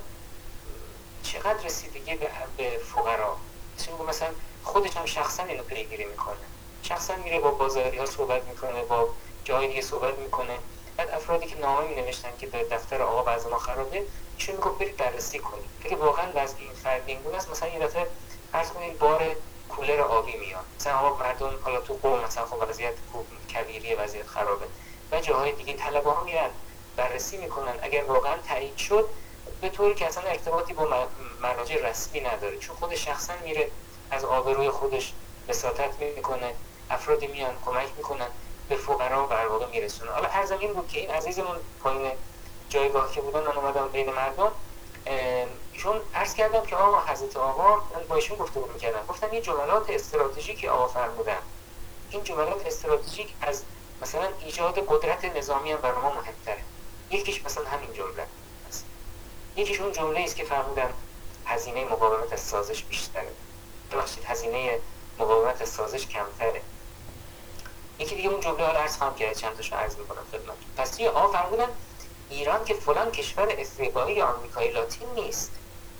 چقدر رسیدگی به, به فقرا. مثلا خودش هم شخصا اینو پیگیری میکنه، شخصا میره با بازاری ها صحبت میکنه، با جای دیگه صحبت میکنه. بعد افرادی که نامه می نوشتن که در دفتر آقا وضع ما خرابه، ایشون میگه برید بررسی کنید اگه واقعا وضع این فردی این گونه است. مثلا یه دفعه فرض کنید بار کولر آبی میاد، مثلا آقا مردم حالا تو قم مثلا خب وضعیت خوب کبیری وضعیت خرابه و جاهای دیگه طلبه ها میرن بررسی میکنن. اگر واقعا تایید شد، به طوری که اصلا ارتباطی با مراجع رسمی نداره، چون خود شخصا میره از آبروی خودش وساطت میکنه، افرادی میان کمک میکنن به فقرا در واقع میرسونه. حالا هر زمین بود که این عزیزمون پایین جایگاه که بودن، من اومدم بین مردم، ایشون عرض کردم که آقا حضرت آقا، من با ایشون گفتگو میکردم، گفتم این جملات استراتژیکی آقا فرمودن، این جملات استراتژیک از مثلا ایجاد قدرت نظامی هم برای ما مهمتره. یکیش مثلا همین جمله است. یکیش اون جمله است که فرمودن هزینه مقاومت از سازش بیشتره، ببخشید هزینه مقاومت از سازش کمتره. یکی دیگه اون جمله رو عرض خواهم کرد، چند تاشو عرض میکنم خدمتتون. پس یه آقا فرمودن ایران که فلان کشور افریقایی یا آمریکای لاتین نیست.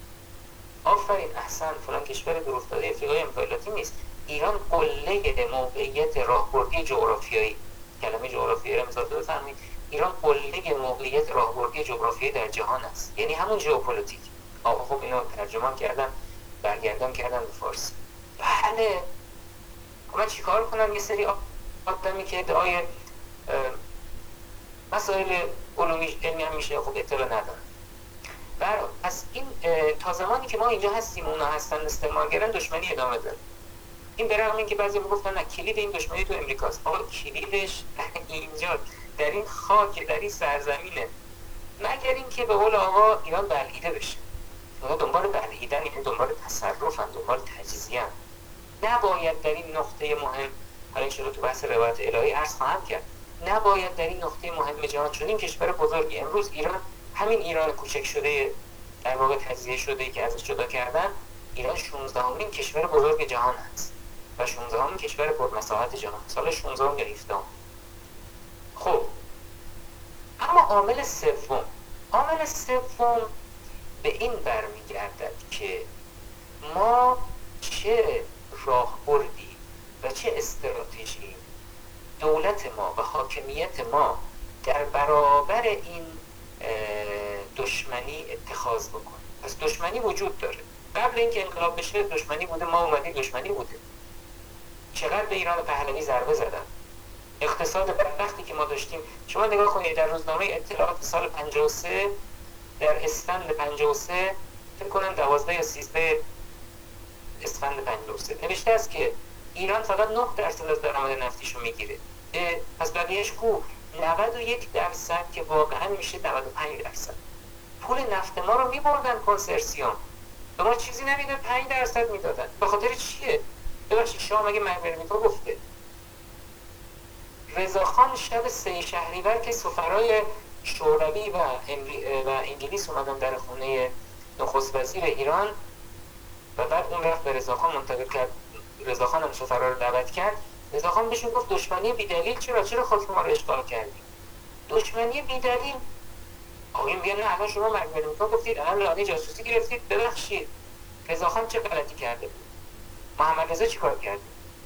آفرین، احسن، فلان کشور دورافتاده افریقایی یا آمریکای لاتین نیست. ایران قله موقعیت راهبردی جغرافیایی، کلمه جغرافیایی رو مثال بفرمایید، ایران قله موقعیت راهبردی جغرافیایی در جهان است، یعنی همون ژئوپلیتیک. آقا خب اینو ترجمه کردن، برگردان کردن به فارسی. بله، من چیکار کنم؟ یه سری آدمی که ادعای مسائل علومی علمی هم میشه خب اطلاع ندارن. برای پس این تا زمانی که ما اینجا هستیم اونا هستن استعمارگران، دشمنی ادامه داره. این برای همین که بعضی میگفتن نه کلید این دشمنی تو امریکاست. آقا کلیدش اینجا در این خاک، در این سرزمینه، مگر اینکه به قول آقا ایران بلعیده بشه. اونا دنبال بلعیدن، این دنبال تصرفن، دنبال تجزیه. نباید در این نقطه مهم، حالا این شروع تو بحث روایت الهی عرض خواهم کرد، نباید در این نقطه مهم جهان، چون این کشور بزرگی، امروز ایران همین ایران کوچک شده در واقع تجزیه شده که ازش جدا کردن، ایران شانزدهمین کشور بزرگ جهان هست و شانزدهمین کشور پرمساحت جهان، سال شانزده یا هفده. خب اما عامل سوم، عامل سوم به این برمیگردد که ما چه راهبردی و چه استراتژی دولت ما و حاکمیت ما در برابر این دشمنی اتخاذ بکنه. پس دشمنی وجود داره. قبل اینکه انقلاب بشه دشمنی بوده، ما اومدیم دشمنی بوده. چقدر به ایران پهلوی ضربه زدن. اقتصاد بدبختی که ما داشتیم، شما نگاه کنید در روزنامه اطلاعات سال پنجاه و سه، در اسفند پنجاه و سه، فکر کنم دوازده یا سیزده اسفند پنجاه و سه نوشته است که ایران فقط نه درصد از درآمد نفتیشو میگیره. پس بقیهش کو؟ نود و یک درصد که واقعا میشه نود و پنج درصد. پول نفت ما رو میبردن کنسرسیوم، به ما چیزی نمیدن، پنج درصد میدادن. به خاطر چیه؟ ببخشید شاه مگه مهرمیتا گفته؟ رضاخان شب سه شهریور که سفرای شوروی و, و انگلیس اومدن در خونه نخست وزیر ایران و بعد اون رفت به رضاخان منتقل کرد، رضاخان هم سفرا رو دعوت کرد. رضاخان بهشون گفت دشمنی بی‌دلیل چرا چرا خاک ما رو اشغال کردید؟ دشمنی بی‌دلیل. آقایون میگن نه الان شما مهرمیتا گفتید، الان لانه جاسوسی گرفتید. ببخشید رضاخان چه غلطی کرده بود؟ محمد رضا چیکار کرد؟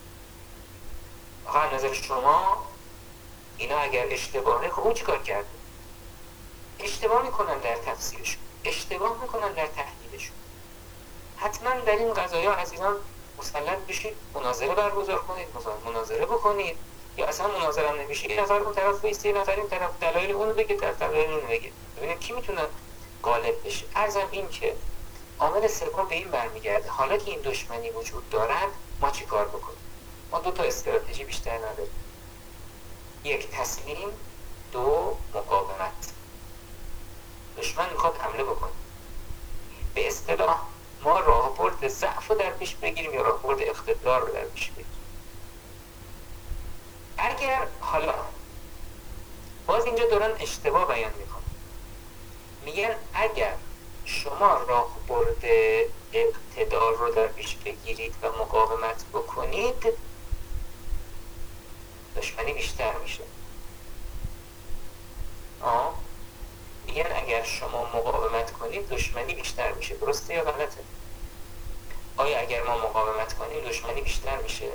آقا نظر شما اینا اگر اشتباهه، خب اون چیکار کرده؟ اشتباه میکنن در تفسیرشون، اشتباه میکنن در تحلیلشون. حتما در این قضایا از ایران مسلط بشید، مناظره برگزار کنید، مناظره بکنید، یا اصلا مناظره هم نمیشه، یه نفر اون طرف بایسته، یه نفر این طرف دلایل اون بگه، طرف دلایل اون بگه، ببینید کی میتونه غالب بشه. عرضم این که عامل سوم به این برمیگرده، حالا که این دشمنی وجود دارد ما چی کار بکنیم؟ ما دو تا استراتژی بیشتر نداریم. یک تسلیم، دو مقاومت. دشمن میخواد حمله بکنه، به اصطلاح ما راهبرد ضعف رو در پیش بگیریم یا راهبرد اقتدار رو در پیش بگیریم. اگر حالا باز اینجا دارن اشتباه بیان میکنن، میگن اگر شما راهبرد اقتدار رو در پیش بگیرید و مقاومت بکنید دشمنی بیشتر میشه. آه میگن اگر شما مقاومت کنید دشمنی بیشتر میشه. درسته یا غلطه؟ آیا اگر ما مقاومت کنیم دشمنی بیشتر میشه؟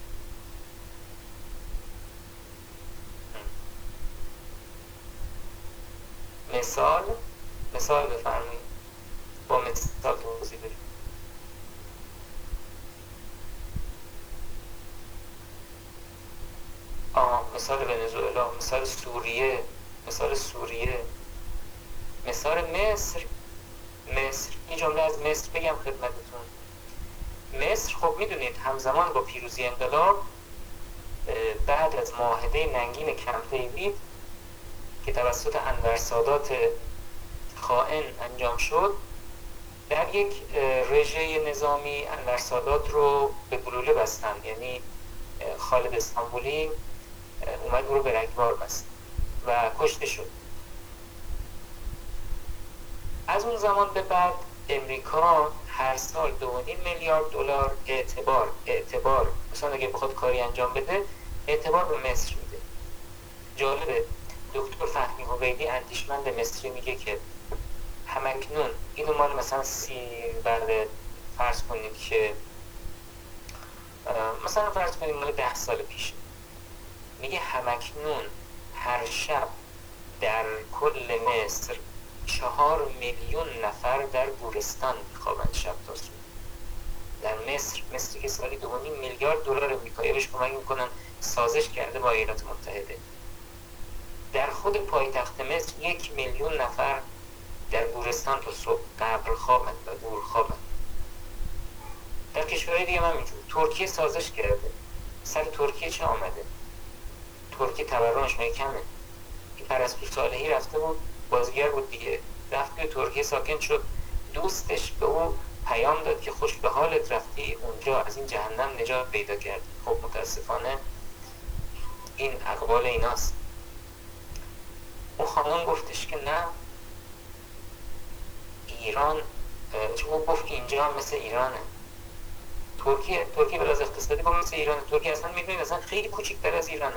مثال مثال بفرمایید، با مثال توضیح بدید. آه مثال ونزوئلا، مثال سوریه، مثال سوریه، مثال مصر. مصر این جمله از مصر بگم خدمتتون. مصر خب میدونید همزمان با پیروزی انقلاب بعد از معاهده ننگین کمپ دیوید که توسط انور سادات خائن انجام شد، در یک رژه نظامی انور سادات رو به گلوله بستن، یعنی خالد استانبولی اومد او رو به رگبار بست و کشته شد. از اون زمان به بعد امریکا هر سال دو و نیم میلیارد دلار اعتبار اعتبار مثلا اگه بخواد کاری انجام بده اعتبار به مصر میده. جالبه دکتر فهمی حبیدی اندیشمند مصری میگه که همکنون اینو مال مثلا سی بعد فرض کنید که مثلا فرض کنید مال ده سال پیش، میگه همکنون هر شب در کل مصر چهار میلیون نفر در گورستان میخوابند شب تا صبح. در مصر، مصری که سالی دو و نیم میلیارد دلار امریکایی بهش کمک میکنن، سازش کرده با ایالات متحده. در خود پایتخت مصر یک میلیون نفر در گورستان تا صبح قبر خوابند و گور خوابند. در کشورهای دیگه هم اینجور. ترکیه سازش کرده. سر ترکیه چه آمده؟ ترکیه تورمش مگه کمه؟ این پرستو صالحی رفته بود، بازیگر بود دیگه، رفت به ترکیه ساکن شد، دوستش به او پیام داد که خوش به حالت رفتی اونجا، از این جهنم نجات پیدا کردی. خب متاسفانه این اقوال ایناست. اون خانم گفتش که نه، ایران چون گفت اینجا هم مثل ایرانه. ترکیه ترکیه بلاز اقتصادی با مثل ایرانه. ترکیه اصلا میدونید اصلا خیلی کوچیک‌تر از ایرانه.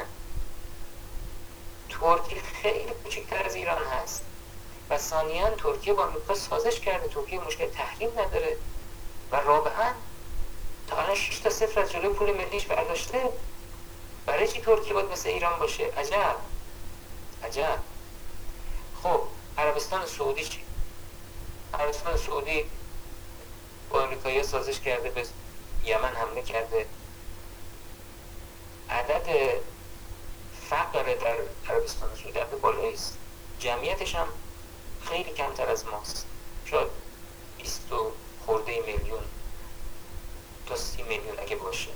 ترکیه خیلی کوچیک‌تر از ایران هست. و ثانیاً ترکیه با آمریکا سازش کرده. ترکیه مشکل تحریم نداره و رابعاً تا الان شش تا صفر از جلوی پول ملیش برداشته. برای چی ترکیه باید مثل ایران باشه؟ عجب عجب. خب عربستان سعودی چی؟ عربستان سعودی با آمریکایی‌ها سازش کرده، به یمن حمله کرده. عدد فقر در عربستان سعودی عدد بالایی است. جمعیتش هم خیلی کمتر از ماست، شاید بیست و خورده میلیون تا سی میلیون اگه باشه.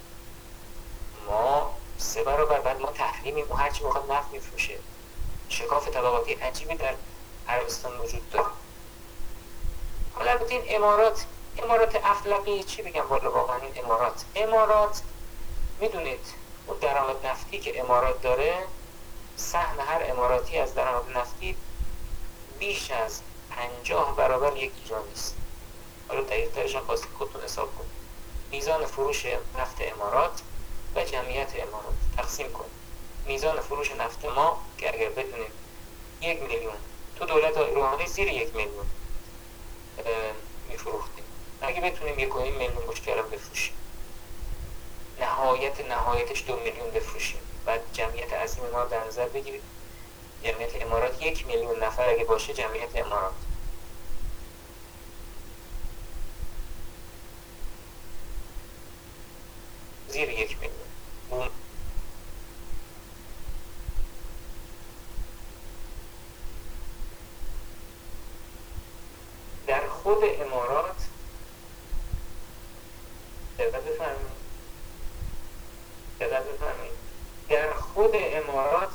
ما سه برابر، بعد ما تحریمیم و هرچی میخواد نفت میفروشه. شکاف طبقاتی عجیبی در عربستان وجود داره. حالا البته این امارات امارات افلاقی چی بگم، والا واقعا این امارات امارات میدونید اون درآمد نفتی که امارات داره، سهم هر اماراتی از درآمد نفتی بیش از پنجاه برابر یک ایرانی است. حالا دقیق ترش هم خواستید خودتون حساب کنید. میزان فروش نفت امارات و جمعیت امارات تقسیم کنید. میزان فروش نفت ما که اگر بدونیم یک میلیون، تو دولت روحانی زیر یک میلیون میفروختیم، اگه بتونیم یک و نیم میلیون مشکلم بفروشیم، نهایت نهایتش دو میلیون بفروشیم، بعد جمعیت عظیم ما در نظر بگیرید. جمعیت امارات یک میلیون نفر اگه باشه، جمعیت امارات زیر یک میلیون. در خود امارات دقت بفرمایید دقت بفرمایید در خود امارات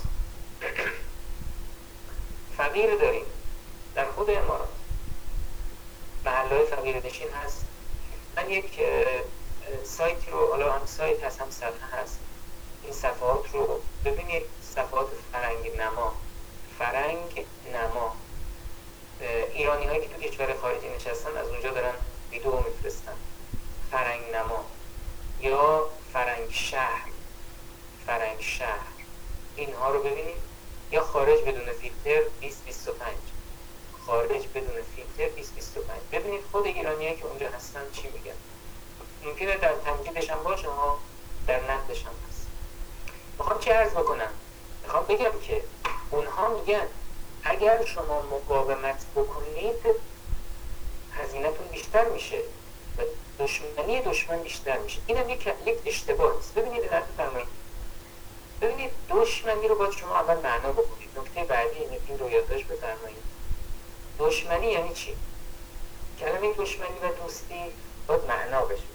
فقیر داریم. در خود امارات محلهای فقیر نشین هست. من یک سایت رو، حالا هم سایت هست هم صفحه هست، این صفحات رو ببینید. صفحات فرنگ نما فرنگ نما ایرانی هایی که تو کشور خارجی نشستن از اونجا دارن ویدیو میفرستن. فرنگ نما یا فرنگ شهر فرنگ شهر اینها رو ببینید. یا خارج بدون فیلتر بیست بیست و پنج خارج بدون فیلتر بیست بیست و پنج. ببینید خود ایرانی هایی که اونجا هستن چی میگن. ممکنه در تمجیدش هم باشه ها، در نقدش هم هست. میخوام چه عرض بکنم؟ میخوام بگم که اونها میگن اگر شما مقاومت بکنید هزینه‌تون بیشتر میشه و دشمنی دشمن بیشتر میشه. اینم یک یک اشتباه است. ببینید دقت بفرمایید. ببینید دشمنی رو باید شما اول معنا بکنید. نکته بعدی اینه، این رو یادداشت بفرمایید. دشمنی یعنی چی؟ کلمه دشمنی و دوستی باید معنا بشه.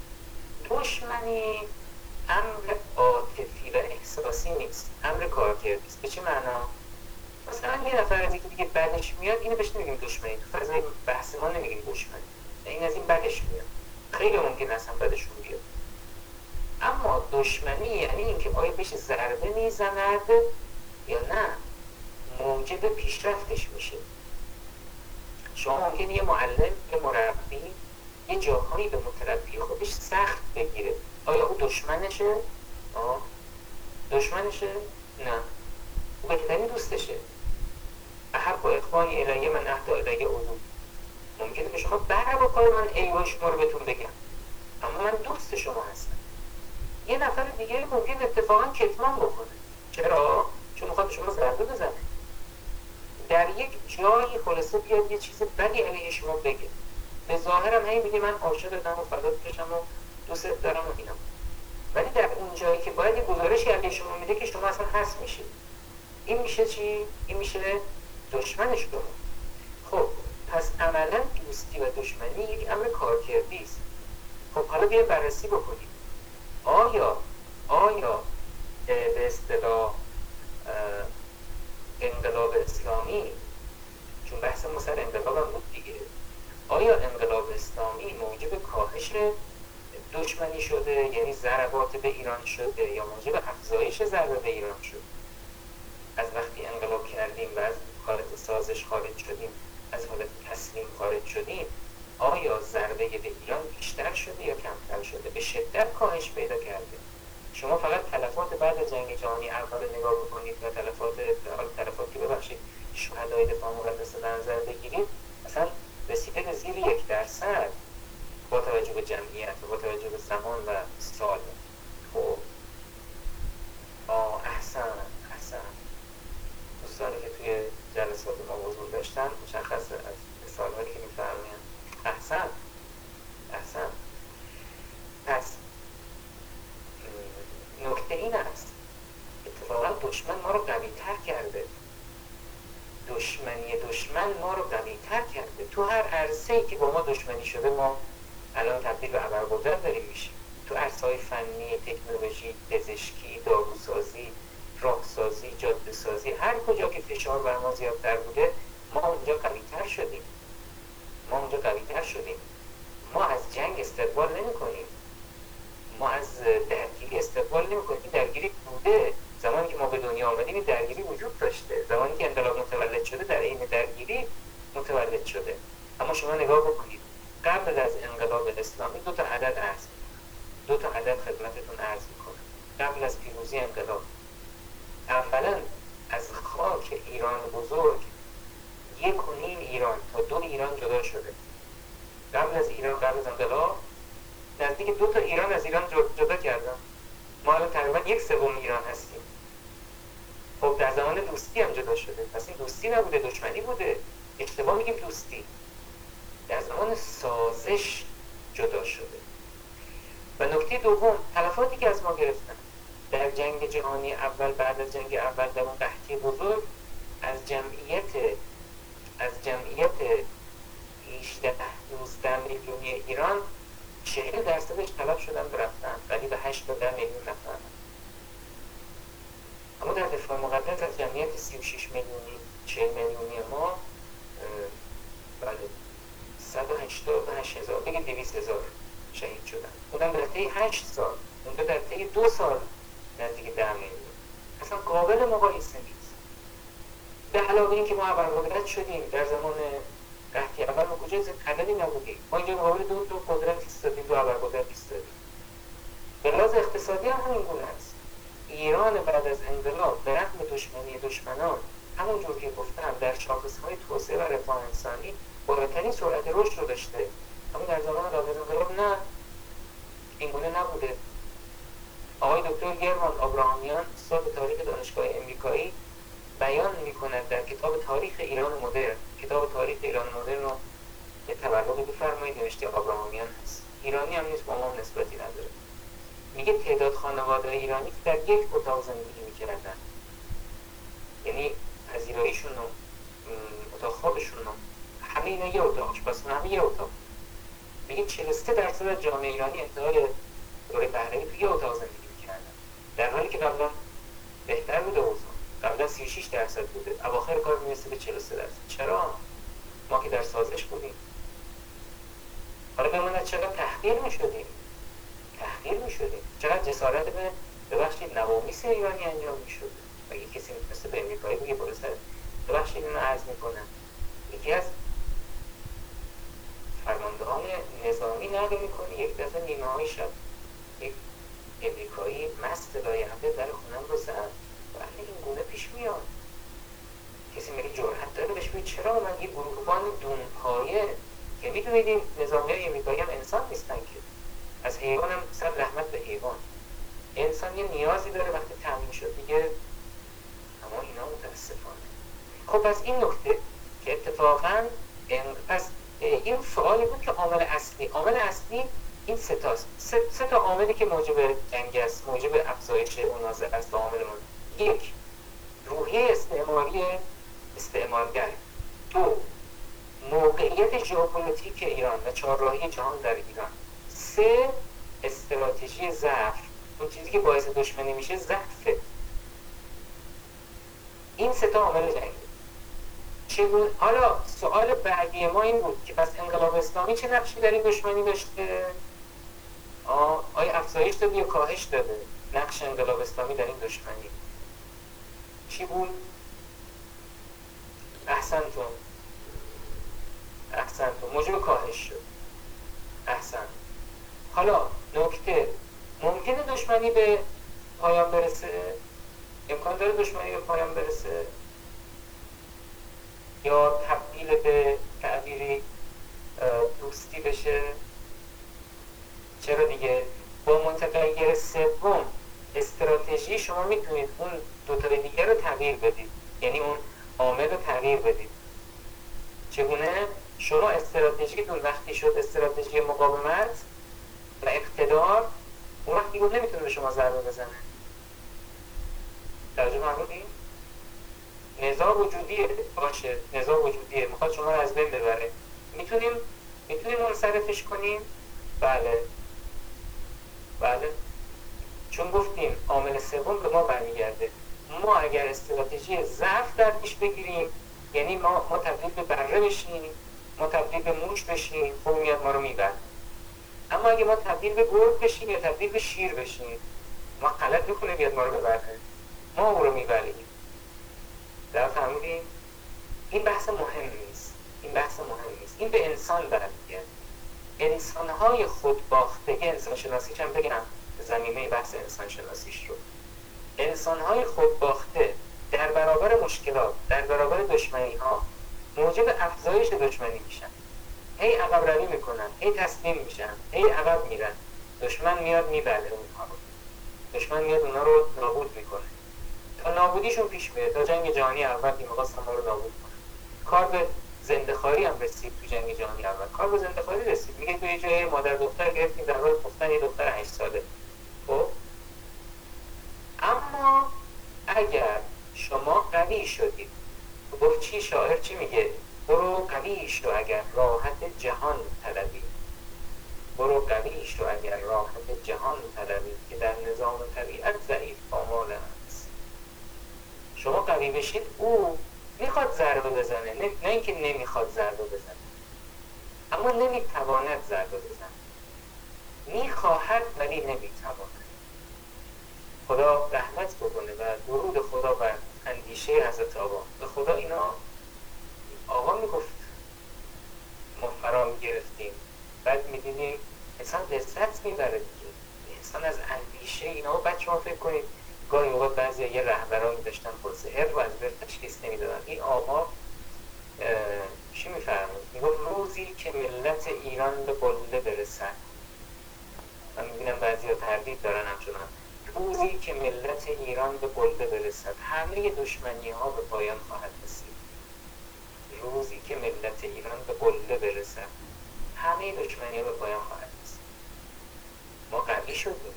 دشمنی امر عاطفی و احساسی نیست، امر کارکردی است. به چه معنا؟ مثلا یه نفر از یکی دیگه بعدش میاد، اینو بهش نمیگیم دشمنی. تو فضای بحث ما نمیگیم دشمنی، این از این بعدش میاد. خیلی ممکن است هم بعدشون بیاد. اما دشمنی یعنی اینکه آیا بهش ضربه میزند یا نه موجب پیشرفتش میشه. شما ممکنه یه معلم، یه مربی یه جاهایی به متربی خودش سخت بگیره. آیا او دشمنشه؟ آه دشمنشه؟ نه، او بهترین دوستشه. احب و اخوانی الیه من اهدا الیه علوم. ممکنه به شما بره با کار من ایوه شما رو بهتون بگم، اما من دوست شما هستم. یه نفر دیگه ممکن اتفاقا کتمان بکنه. چرا؟ چون میخواد شما ضربه بزنه. در یک جایی خلاصه بیاد یه چیز بدی علیه شما بگه. به ظاهرم همین میگه من عاشقتم و فدات بشم و دوست دارم و اینا، ولی در اون جایی که باید یه گزارشی علیه شما میده که شما اصلا حس میشه. این میشه چی؟ این میشه دشمن شما. خب پس عملا دوستی و دشمنی یک امر کارکردی است. خب حالا بیا بررسی بکنیم. آیا آیا به اصطلاح انقلاب اسلامی، چون بحث ما سر انقلاب هم بود دیگه، آیا انقلاب اسلامی موجب کاهش دشمنی شده، یعنی ضربات به ایران شده، یا موجب افزایش ضربه به ایران شده؟ از وقتی انقلاب کردیم و از حالت سازش خارج شدیم، از حالت تسلیم خارج شدیم، آیا ضربه به ایران بیشتر شده یا کمتر شده؟ به شدت کاهش پیدا کرده. شما فقط تلفات بعد از جنگ جهانی اول نگاه بکنید و تلفات تلفات که ببخشید شهدای دفاع مقدس در نظر بگیرید، مثلا رسیده به زیر یک درصد با توجه به جمعیت و با توجه به زمان و سال. خب آه احسن احسن دوستانی که توی جلسات ما حضور داشتن مشخصه از مثال‌هایی که می‌فرمایند. احسن احسن پس نکته این است اتفاقا دشمن ما رو قوی تر کرده. دشمنی دشمن ما رو قوی تر کرده. تو هر عرصه‌ای که با ما دشمنی شده ما الان تبدیل به ابرقدرت داریم میشیم. تو عرصه‌های فنی، تکنولوژی، پزشکی، داروسازی، راهسازی، جاده‌سازی، هر کجا که فشار بر ما زیادتر بوده ما اونجا قوی‌تر شدیم. ما اونجا قوی‌تر شدیم. ما از جنگ استقبال نمی‌کنیم. ما از درگیری استقبال نمی‌کنیم. این درگیری بوده. زمانی که ما به دنیا آمدیم این درگیری وجود داشته. زمانی که انقلاب متولد شده در این درگیری متولد شده. اما شما نگاه بکنید قبل از انقلاب اسلامی دو تا عدد عرض دو تا عدد خدمتتون عرض می‌کنم. قبل از پیروزی انقلاب اولا از خاک ایران بزرگ یک و نیم ایران تا دو ایران جدا شده. قبل از ایران قبل از انقلاب نزدیک دو تا ایران از ایران جدا کردن. ما الان تقریبا یک سوم ایران هستیم. خب در زمان دوستی هم جدا شده. پس این دوستی نبوده، دشمنی بوده. اشتباه میگیم دوستی. در زمان سازش جدا شده. و نکته دوم تلفاتی که از ما گرفتن در جنگ جهانی اول، بعد از جنگ اول در اون قحطی بزرگ از جمعیت از جمعیت هجده نوزده میلیونی ایران چهل درصدش تلف شدن و رفتن، ولی به هشت تا ده میلیون نفر. اما در دفاع مقدس از جمعیت سی و شش میلیونی چهل میلیونی ما بله صد و هشتاد و هشت هزار بگید دویست هزار شهید شدن. اونم در طی هشت سال، اونجا در طی دو سال نزدیک ده میلیون. اصلا قابل مقایسه نیست. به علاوه این که ما ابرقدرت شدیم در زمان قحطی اول ما کجا عددی نبودیم. ما اینجا مقابل دو دو قدرت ایستادیم، دو ابرقدرت ایستادیم. به لحاظ اقتصادی هم همین گونه است. ایران بعد از انقلاب به رغم دشمنی دشمنان همون جور که گفتم در شاخص‌های توسعه و رفاه انسانی بالاترین سرعت رشد رو داشته. اما در زمان قبل از انقلاب نه، این گونه نبوده. آقای دکتر گرمان آبراهامیان استاد تاریخ دانشگاه امریکایی بیان می‌کند در کتاب تاریخ ایران مدرن، کتاب تاریخ ایران مدرن رو یه تبرقی بفرمایید، نوشته آبراهامیان هست، ایرانی هم نیست، با ما نسبتی نداره. میگه تعداد خانواده ایرانی که در یک اتاق زندگی می‌کردن، یعنی پذیراییشون و اتاق خوابشون و همه اینا یه اتاق، آشپزخونه همه یه اتاق. میگه چهل و سه درصد از جامعه ایرانی انتهای دوره پهلوی توی یه اتاق زندگی می‌کردن، در حالی که قبلا بهتر بوده اوضاع. قبلا سی و شش درصد بوده، اواخر کار میرسه به چهل و سه درصد. چرا؟ ما که در سازش بودیم. حالا بماند چقدر تحقیر می‌شدیم تحقیر می‌شدیم چقدر جسارت به ببخشید نوامیس ایرانی انجام می‌شد. اگه کسی می‌تونسته به امریکایی بگه برو سر ببخشید اینو عرض می‌کنم، یکی از فرماندهان نظامی نقل می‌کنه یک دفعه نیمه های شب یک امریکایی مست لاینده در خونم رو زد. ولی این گونه پیش میاد. کسی میگه جرأت داره بهش بگه چرا من یه گروهبان دونپایه که میدونید این نظامیای امریکایی هم انسان نیستن که، از حیوان هم صد رحمت به حیوان. انسان یه نیازی داره وقتی تامین شد دیگه، اما اینا متاسفانه. خب پس این نکته که اتفاقا پس این سوالی بود که عامل اصلی عامل اصلی این سه تاست. سه, سه تا عاملی که موجب جنگ است، موجب افزایش منازعه است. عامل من یک، روحیه استعماری استعمارگر. دو، موقعیت ژئوپلیتیک ایران و چهارراهی جهان در ایران. سه، استراتژی ضعف. اون چیزی که باعث دشمنی میشه ضعفه. این سه تا عامل جنگ. چگونه؟ حالا سوال بعدی ما این بود که پس انقلاب اسلامی چه نقشی در این دشمنی داشته؟ آیا افزایش داده یا کاهش داده نقش انقلاب اسلامی در این دشمنی؟ چی بود؟ احسنتون احسن احسن تو موجب کاهش شد. احسن. حالا نکته، ممکنه دشمنی به پایان برسه؟ امکان داره دشمنی به پایان برسه یا تبدیل به تعبیری دوستی بشه؟ چرا دیگه؟ با متغیر سوم استراتژی شما میتونید اون دوتای دیگه رو تغییر بدید، یعنی اون عامل رو تغییر بدید. چگونه؟ شما استراتژیتون وقتی شد استراتژی مقاومت و اقتدار، اون وقتی بود نمیتونه به شما ضربه بزنه. توجه فرمودین؟ نزاع وجودیه، باشه نزاع وجودیه، میخواد شما رو از بین ببره. میتونیم میتونیم منصرفش کنیم؟ بله بله، چون گفتیم عامل سوم به ما برمیگرده. ما اگر استراتژی ضعف در پیش بگیریم، یعنی ما ما تبدیل به بره بشیم، ما تبدیل به موش بشیم، خب میاد ما رو میبره. اما اگه ما تبدیل به گرگ بشیم یا تبدیل به شیر بشیم، ما غلط میکنه بیاد ما رو ببره، ما او رو میبریم. در فهمیدیم؟ این بحث مهم نیست، این بحث مهم نیست، این به انسان برمیگرده. انسان‌های خودباخته، انسان شناسیش هم بگم زمینه بحث انسان شناسیش رو، انسان‌های خودباخته در برابر مشکلات، در برابر دشمنی‌ها موجب افزایش دشمنی میشن، هی عقب روی میکنن، هی تسلیم میشن، هی عقب میرن، دشمن میاد میبره اونها رو، دشمن میاد اونها رو نابود میکنه، تا نابودیشون پیش میره، تا جنگ جهانی اول که می‌خواستن ما رو نابود کنن. کار به زنده‌خواری هم رسید تو جنگ جهانی اول، کار به زنده‌خواری رسید. میگه توی جای مادر دختر گرفتیم در حال پختن یه دختر هشت ساله. خب اما اگر شما قوی شدید، گفت چی شاعر چی میگه؟ برو قوی شو اگر راحت جهان طلبی، برو قوی شو اگر راحت جهان طلبی که در نظام طبیعت ضعیف آمال است. شما قوی بشید، او میخواد ضربه بزنه، نه, نه اینکه نمیخواد ضربه بزنه، اما نمیتواند ضربه بزنه، میخواهد ولی نمیتواند. خدا رحمت بکنه و درود خدا بر اندیشه حضرت آقا. به خدا اینا آقا میگفت ما فرا میگرفتیم، بعد میدیدیم انسان لذت میبره دیگه، انسان از اندیشه اینا. بچه ها فکر کنید گاهی اوقات بعضی یه رهبرانی داشتن خلاصه هر و از بر تشخیص نمیدادن. این آقا چی میفرمود؟ میگفت روزی که ملت ایران به قله برسن، من میبینم بعضی ها تردید دارن همچنان، روزی که ملت ایران به قله برسد همه دشمنی ها به پایان خواهد رسید. روزی که ملت ایران به قله برسد همه دشمنی ها به پایان خواهد رسید. ما قوی شدیم،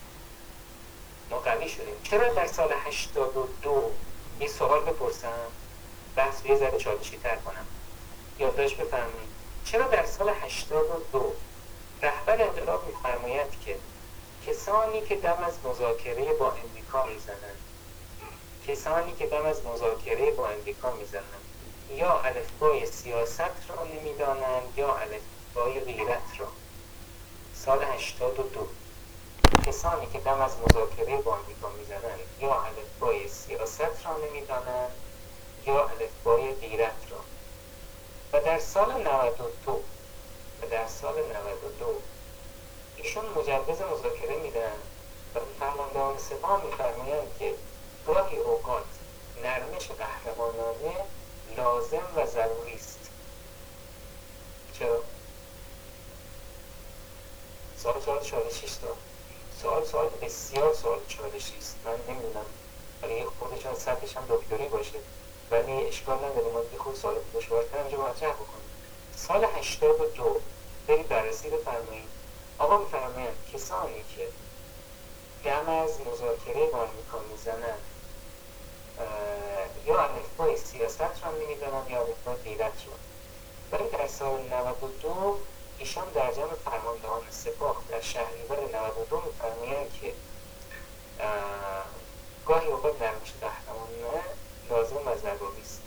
ما قوی شدیم. چرا در سال هشتاد و دو یه سوال بپرسم، بحث رو یه ذره چالشی تر کنم، یادداشت بفرمایید. چرا در سال هشتاد و دو رهبر انقلاب میفرماید که کسانی که دم از مذاکره با امریکا میزنند، کسانی که دم از مذاکره با امریکا میزنند یا الفبای سیاست را نمیدانند یا الفبای غیرت را. سال هشتاد و دو کسانی که دم از مذاکره با امریکا میزنند یا الفبای سیاست را نمیدانند یا الفبای غیرت را. و در سال نود و دو و در سال نود و دو ایشون مجوز مذاکره میدن و فرماندهان سپاه میفرمایند که گاهی اوقات نرمش قهرمانانه لازم و ضروری است. چرا؟ سوال سوال چالشی است. سوال سوال بسیار سوال چالشی است. من نمیدونم ولی خودشان سطحش هم دکتری باشه، ولی اشکال نداره ما که خود سوال دشوارتر اینجا مطرح بکنیم. سال هشتاد و دو برید بررسی بفرمایید. آقا میفرمایند کسانی که دم از مذاکره با امریکا میزنند یا الفبای سیاست را نمیدانند یا الفبای غیرت را. ولی در سال نود و دو ایشان در جمع فرماندهان سپاه در شهریور نود و دو میفرمایند که گاهی اوقات نرمش قهرمانانه لازم و ضروری است.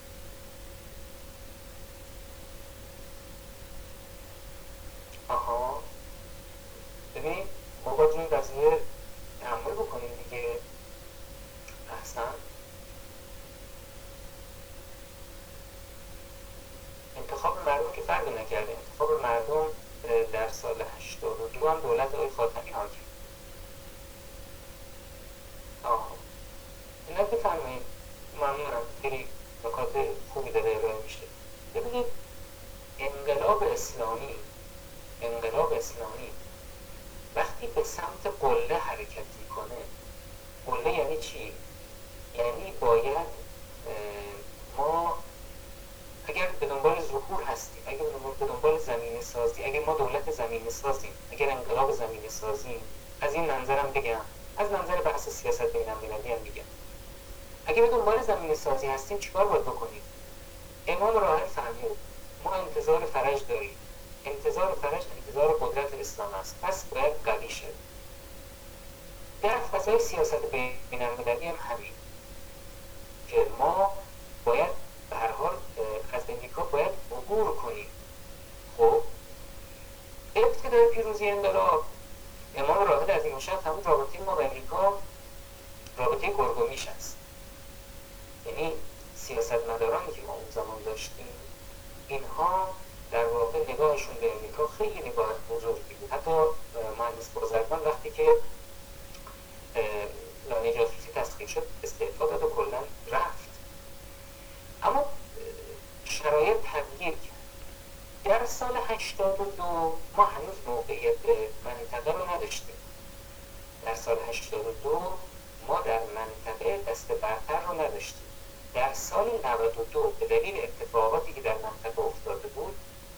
آها ببین ما باید این قضیه تحمل بکنیم دیگه. احسن. انتخاب مردم که فرق نکرده. انتخاب مردم در سال هشتاد و دو هم دولت آقای خاتمی حاکم. آه اینا بفرمایید. ممنونم، خیلی نکات خوبی داره ارائه میشه. ببینید انقلاب اسلامی انقلاب اسلامی وقتی به سمت قله حرکت میکنه، قله یعنی چی؟ یعنی باید ما اگر به دنبال ظهور هستیم، اگر به دنبال زمینه سازی، اگر ما دولت زمینه سازیم، اگر انقلاب زمینه سازیم، از این منظرم بگم، از منظر بحث سیاست بین المللی هم میگم، اگر به دنبال زمینه سازی هستیم چیکار باید بکنیم؟ امام راحل فرمود ما انتظار فرج داریم، انتظار فرج انتظار قدرت اسلام است، پس باید قوی شد. در فضای سیاست بین المللی هم همین که ما باید به هر حال از امریکا باید عبور کنیم. خب ابتدای پیروزی انقلاب امام راحل از این مشهد همون رابطه ما با امریکا رابطه گرگومیش است. یعنی سیاستمدارانی که ما اون زمان داشتیم اینها در واقع نگاهشون به امریکا خیلی نگاه بزرگی بود. حتی مهندس بازرگان وقتی که لانه جاسوسی تسخیر شد استعفا داد و کلا رفت. اما شرایط تغییر کرد. در سال هشتاد و دو ما هنوز موقعیت منطقه رو نداشتیم. در سال هشتاد و دو ما در منطقه دست برتر رو نداشتیم. در سال نود و دو به دلیل اتفاقاتی که در منطقه افتاده بود،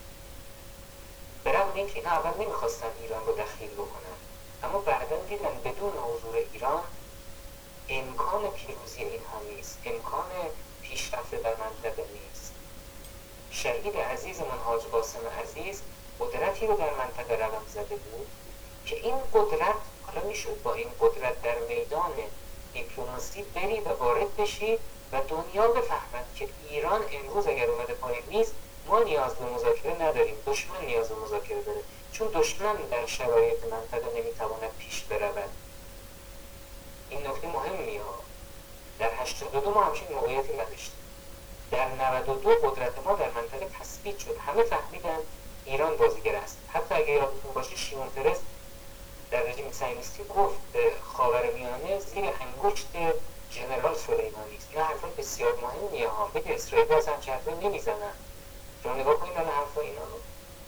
برغم اینکه اینا اول نمیخواستن ایران رو دخیل بکنن، اما بعدا دیدن بدون حضور ایران امکان پیروزی اینها نیست، امکان پیشرفت در منطقه نیست. شهید عزیزمون حاج قاسم عزیز قدرتی رو در منطقه رقم زده بود که این قدرت حالا میشد با این قدرت در میدان دیپلماسی بری و وارد بشی و دنیا بفهمد که ایران امروز اگر اومده پای میز ما نیاز به مذاکره نداریم، دشمن نیاز به مذاکره داره، چون دشمن در شرایط منطقه نمیتواند پیش برود. این نکته مهمیه ها. در هشتاد و دو ما همچین موقعیتی نداشتیم. در نود و دو قدرت ما در منطقه تثبیت شد. همه فهمیدن ایران بازیگر است. حتی اگه یادتون باشه شیمون پرس در رژیم صهیونیستی گفت خاورمیانه زیر انگشت ژنرال سلیمانی است. اینا حرفای بسیار مهمیه ها. بگه اسرائیل از همچه حرفایی نمیزنن. شما نگاه کنید الان حرفای اینا رو.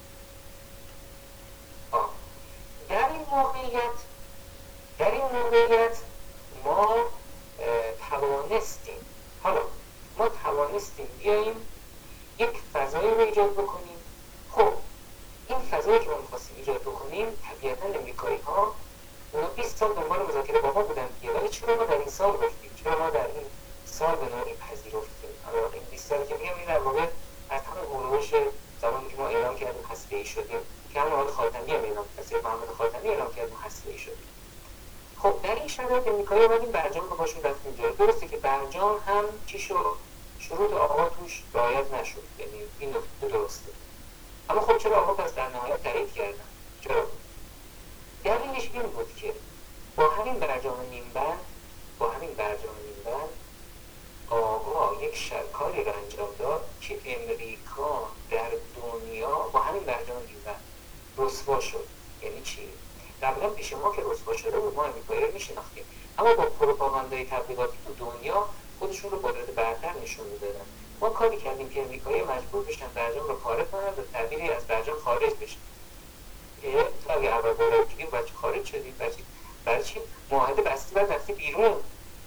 آه. در این موقعیت در این موقعیت ما توانستیم حالا ما توانستیم بیاییم یک فضایی رو ایجاد بکنیم. خب این فضایی که ما می‌خواستیم ایجاد بکنیم طبیعتاً امریکایی ها اونا بیست سال دنبال مذاکره با ما بودن دیگه، ولی چرا ما در این سال گفتیم؟ چرا ما در این سال به نوعی پذیرفتیم؟ حالا این بیست سالی که میگم این در واقع از همون هولوش زمانی که ما اعلام کردیم هسته‌ای شدیم که همون آقای خاتمی هم اعلام کرد، محمد خاتمی اعلام کرد ما هسته‌ای شدیم. خب در این شرایط امریکایی اومدیم برجام رو باشون رفتیم جلو. درسته که برجام هم چی شد؟ شروط آقا توش رعایت نشد، یعنی این نکته درسته. اما خب چرا آقا پس در نهایت تایید کردن؟ چرا؟ دلیلش این بود که با همین برجام نیمبند با همین برجام نیمبند آقا یک شرکاری رو انجام داد که امریکا در دنیا با همین برجام نیمبند رسوا شد. یعنی چی؟ قبلا پیش ما که رسوا شده بود ما امریکایی رو میشناختیم، اما با پروپاگاندای تبلیغاتی تو دنیا خودشون رو قدرت برتر نشون میدادن. ما کاری کردیم که امریکایی مجبور بشن برجام رو پاره کنن و تعبیری از برجام خارج بشن. تو اگه اول باید بگیم بچه خارج شدیم، بچه برای چی معاهده بستی باید رفتی بیرون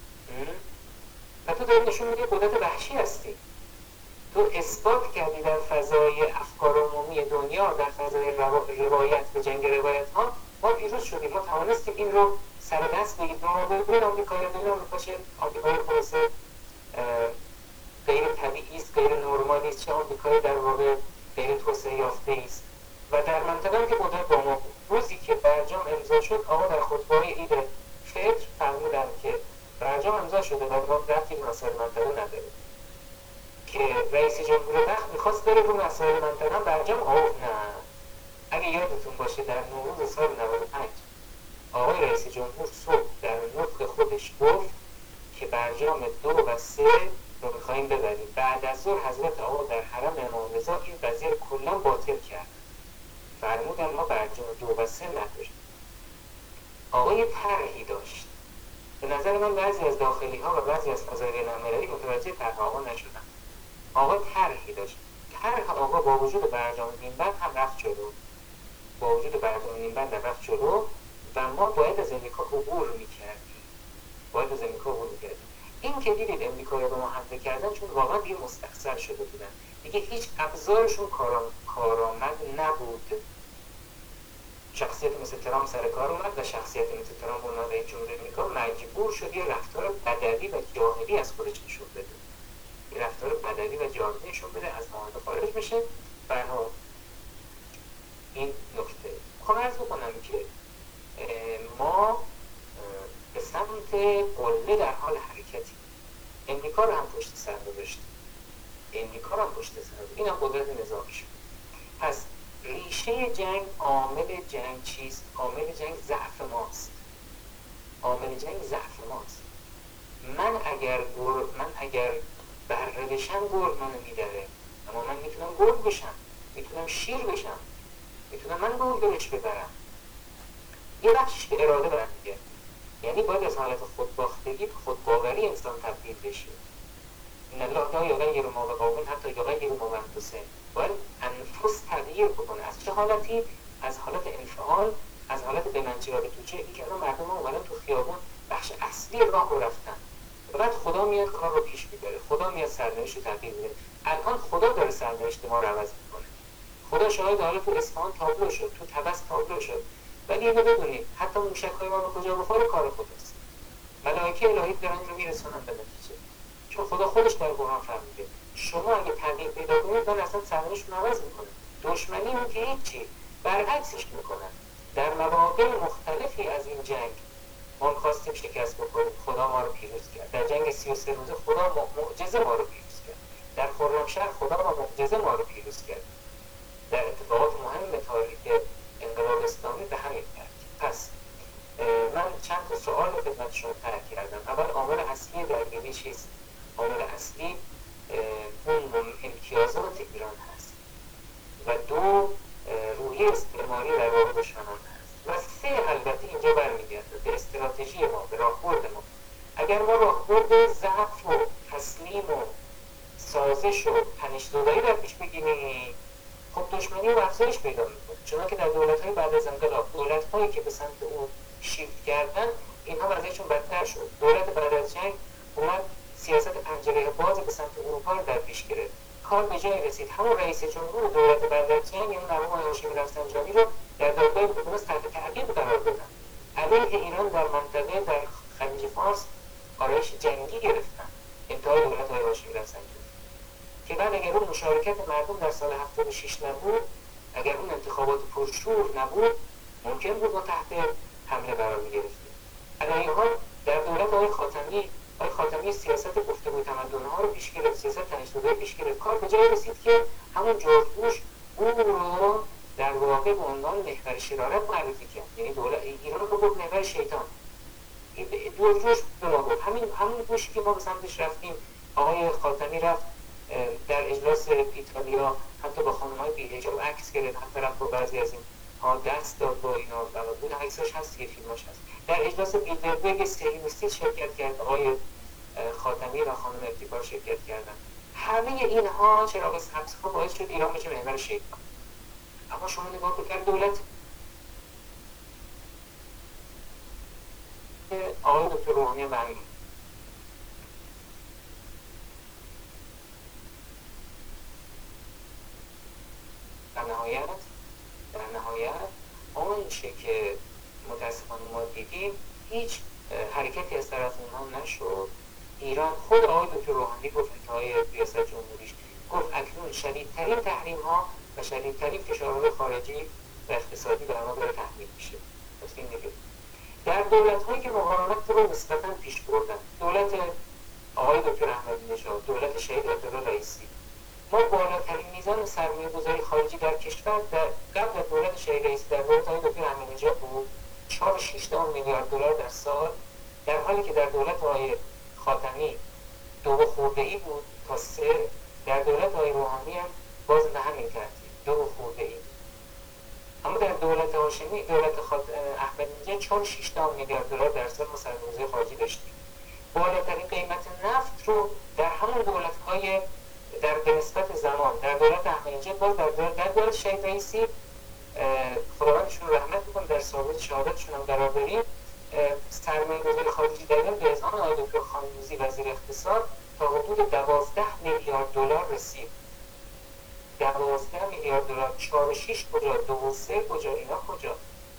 و تو داری نشون میدی قدرت وحشی هستی. تو اثبات کردی در فضای افکار عمومی دنیا، در فضای روایت و جنگ روایت ها ما پیروز شدیم، ما توانستیم این رو سر دست بگید. ما ببین آمریکایی ببین آمریکا چه آمریکای خلاصه غیر طبیعی است، غیر نرمالی است، چه آمریکای در واقع غیر توسعه یافته است و در منطقه هم که قدرت با ما بود. روزی که برجام امضا شد آقا در خطبه‌های عید فطر فرمودن که برجام امضا شده و ما ربطی به مسائل منطقه نداره، که رئیس جمهور وقت میخواست بره رو مسائل منطقه هم برجام آقا نه. اگه یادتون باشه در نوروز سال نود و پنج آقای رئیس جمهور صبح در نطق خودش گفت که برجام دو و سه رو میخواییم ببریم. بعد از ظهر حضرت آقا در حرم امام رضا این قضیه رو کلا باطل کرد، فرمودن ما برجام دو و سه نداریم. آقای طرحی داشت. به نظر من بعضی از داخلی ها و بعضی از فضای بین‌المللی متوجه طرح آقا نشدن. آقا طرحی داشت. طرح آقا با وجود برجام نیمبند هم رفت جلو، با وجود برجام نیمبند هم رفت جلو و ما باید از امریکا عبور میکردیم، باید از امریکا عبور میکردیم. این که دیدید امریکایی به ما حمله کردن چون واقعا دیگه مستقصر شده بودن، دیگه هیچ ابزارشون کارآمد نبود. شخصیت مثل ترامپ سر کار اومد و شخصیت مثل ترامپ اومد رئیس جمهوری آمریکا مجبور شد یه رفتار بدوی و جاهلی از خودش نشون بده، یه رفتار بدوی و جاهلی نشون بده، از معاهده خارج بشه. برها این نکته خب عرض بکنم که ما به سمت قله در حال حرکتی. امریکا رو هم پشت سر گذاشتیم، امریکا رو هم پشت سر، این هم قدرت نظامیش. پس ریشه جنگ، عامل جنگ چیست؟ عامل جنگ ضعف ماست، عامل جنگ ضعف ماست. من اگر گرگ من اگر بره بشم گرگ منو میدره، اما من میتونم گرگ بشم، میتونم شیر بشم، میتونم من گرگ بهش ببرم. یه بخشش به اراده برمیگرده، یعنی باید از حالت خودباختگی به خودباوری انسان تبدیل بشه. این الله لا یغیر ما بقوم حتی یغیروا ما بانفسهم. باید انفس تغییر بکنه. از چه حالتی؟ از حالت انفعال، از حالت به من چرا به تو چه. این که الان مردم اومدن تو خیابون بخش اصلی راه رو رفتن و بعد خدا میاد کار رو پیش میبره، خدا میاد سرنوشت رو تغییر میده. الان خدا داره سرنوشت ما رو عوض میکنه. خدا شاهد، حالا تو اصفهان تابلو شد، تو طبس تابلو شد، ولی اینو بدونید حتی موشک‌های ما به کجا بخوره کار خداست. ملائکه الهی دارن رو میرسونن به نتیجه، چون خدا خودش در قرآن فرموده شما اگه تغییر پیدا کنید من اصلا سرنوشتتون عوض میکنه. دشمنی اون که هیچی، برعکسش میکنن. در مواقع مختلفی از این جنگ ما خواستیم شکست بکنیم، خدا ما رو پیروز کرد. در جنگ سی و سه روزه خدا معجزه ما رو پیروز کرد، در خرمشهر خدا با معجزه ما رو پیروز کرد، در اتفاقات مهم تاریخ انقلاب اسلامی به همین ترتیب. پس من چند تا سوال رو خدمت شما طرح کردم. اول عامل اصلی درگیری چیست؟ عامل اصلی اون امتیازات ایران هست و دو روحیه استعماری در واقع دشمنان هست و سه البته اینجا برمیگرده به استراتژی ما، به راهبرد ما. اگر ما راهبرد ضعف و تسلیم و سازش و تنش‌زدایی در پیش بگیریم، خب دشمنی و افزایش پیدا میکنه. چون که در دولت‌های بعد از انقلاب، دولت‌هایی که به سمت اون شیفت کردن، اینها وضعیتشون بدتر شد. دولت بعد از جنگ اومد سیاست پنجره باز به سمت اروپا رو در پیش گرفت، کار به جای رسید. همون رئیس جمهور دولت بعد از جنگ یعنی مرحوم هاشمی رفسنجانی رو در دادگاه حکومت تحت تعقیب قرار دادن، علیه ایران در منطقه در خلیج فارس آرایش جنگی گرفتن انتهای دولت هاشمی رفسنجانی، که بعد اگر اون مشارکت مردم در سال هفتاد و شش نبود، اگر اون انتخابات پرشور نبود، ممکن بود ما تحت حمله قرار می‌گرفتیم. علیه حال در دولت آقای خاتمی، آقای خاتمی سیاست گفتگو تمدن‌ها رو پیش گرفت، سیاست تنش‌زدایی پیش گرفت. کار به جای رسید که همون جورج بوش اون رو در واقع به عنوان محور شرارت معرفی کرد، یعنی دولت ایران رو گفت محور شیطان. جورج بوش به ما گفت همین همون بوشی که ما به سمتش رفتیم. آقای خاتمی رفت در اجلاس ایتالیا حتی با خانم‌های بی‌حجاب عکس گرفت، حتی رفت با بعضی از این ها دست داد با اینا، بود عکساش هست، یه فیلماش هست. در اجلاس بیلدربرگ صهیونیستی شرکت کرد، آقای خاتمی و خانم ابتکار شرکت کردن. همه اینها چراغ سبزها باعث شد ایران بشه محور شیطان. اما شما نگاه بکنید دولت آقای دکتر روحانی بنگی در نهایت در نهایت آنچه که متاسفانه ما دیدیم هیچ حرکتی از طرف اونها نشد. ایران، خود آقای دکتر روحانی گفت انتهای ریاست جمهوریش، گفت اکنون شدیدترین تحریم ها و شدیدترین فشارهای خارجی و اقتصادی بر ما داره تحمیل میشه. پس این نگه در دولت هایی که مقاومت رو نسبتا پیش بردن، دولت آقای دکتر احمدی نژاد، دولت شهید عبدالله رئیسی، ما بالاترین میزان سرمایه گذاری خارجی در کشور در قبل دولت شهید رئیسی در دولت های دکتر احمدی نژاد بود چهار و شش میلیارد دلار در سال، در حالی که در دولت آقای خاتمی دو خورده ای بود تا سه. در دولت آقای روحانی هم باز به همین ترتیب دو خورده ای. اما در دولت هاشمی، دولت خاد احمدی نژاد چهار و شش میلیارد دلار در سال ما سرمایه‌گذاری خارجی داشتیم. بالاترین قیمت نفت رو در همون دولت‌های در به نسبت زمان در دولت احمدی نژاد، باز در دولت در دولت شهید رئیسی خداوندشون رحمت میکنه در ثابت شهادتشون هم قرار داریم، سرمایه‌گذاری خارجی در این به اذعان آقای دکتر خانیوزی وزیر اقتصاد تا حدود دوازده میلیارد دلار رسید. دوازده میلیارد دلار. چهار و شش کجا، دو و سه کجا، اینا کجا؟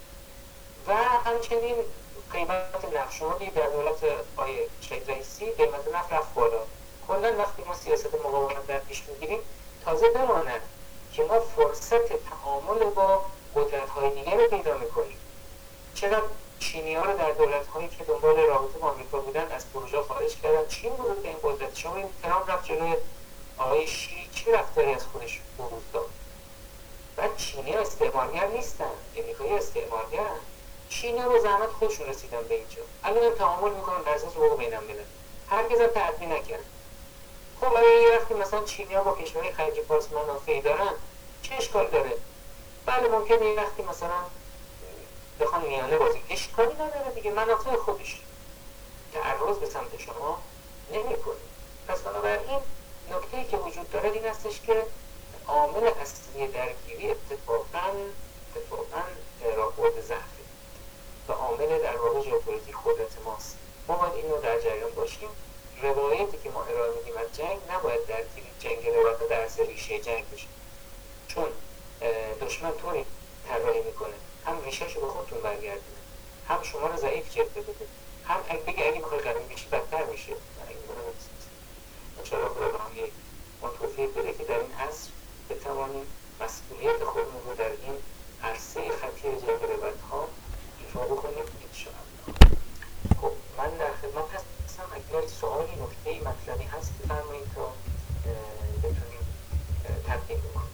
و همچنین قیمت نفت، شما دید در دولت آقای شهید رئیسی قیمت نفت رفت بالا. کلا وقتی ما سیاست مقاومت در پیش میگیریم، تازه بماند که ما فرصت تعامل با قدرت‌های دیگه رو پیدا میکنیم. چرا چینی ها رو در دولت هایی که دنبال رابطه با آمریکا بودن از پروژه خارج کردن؟ چین بود به این قدرت. شما این ترامپ رفت جلوی آقای شی، چی رفتاری از خودش بروز داد؟ بعد چینی ها استعمارگر نیستن، امریکایی استعمارگرن. چینی ها به زحمت خودشون رسیدن به اینجا، الان هم تعامل میکنن بر اساس حقوق بین الملل، هرگز هم تعدی نکردن. خب برای یه وقتی مثلا چینی ها با کشورهای خلیج فارس منافعی دارن، چه اشکال داره؟ بله ممکنه یه وقتی مثلا بخوان میانه بازی، اشکالی نداره دیگه، منافع خودش، تعرض به سمت شما نمیکنه. پس بنابراین نکته‌ای که وجود داره این هستش که عامل اصلی درگیری اتفاقاً اتفاقاً راهبرد ضعفه و عامل در واقع ژئوپلیتیک قدرت ماست. ما باید این رو در جریان باشیم. روایتی که ما ارائه میدیم از جنگ نباید در جنگ روایت در اصل ریشه جنگ بشه، چون دشمن طوری طراحی میکنه هم ریشه‌ش رو به خودتون برگردونه، هم شما رو ضعیف جلوه بده، هم اگه بگه اگه میخوای قوی بشی بدتر میشه. این مورد نیست. انشاءالله خداوند ما توفیق بده که در این عصر بتوانیم مسئولیت خودمون رو در این عرصه خطیر جنگ روایت‌ها ایفا بکنیم انشاءالله. خب من در خدمت هستم، اگر سوالی نکته‌ای مطلبی هست بفرمایید تا بتونیم تبدیل بکنیم.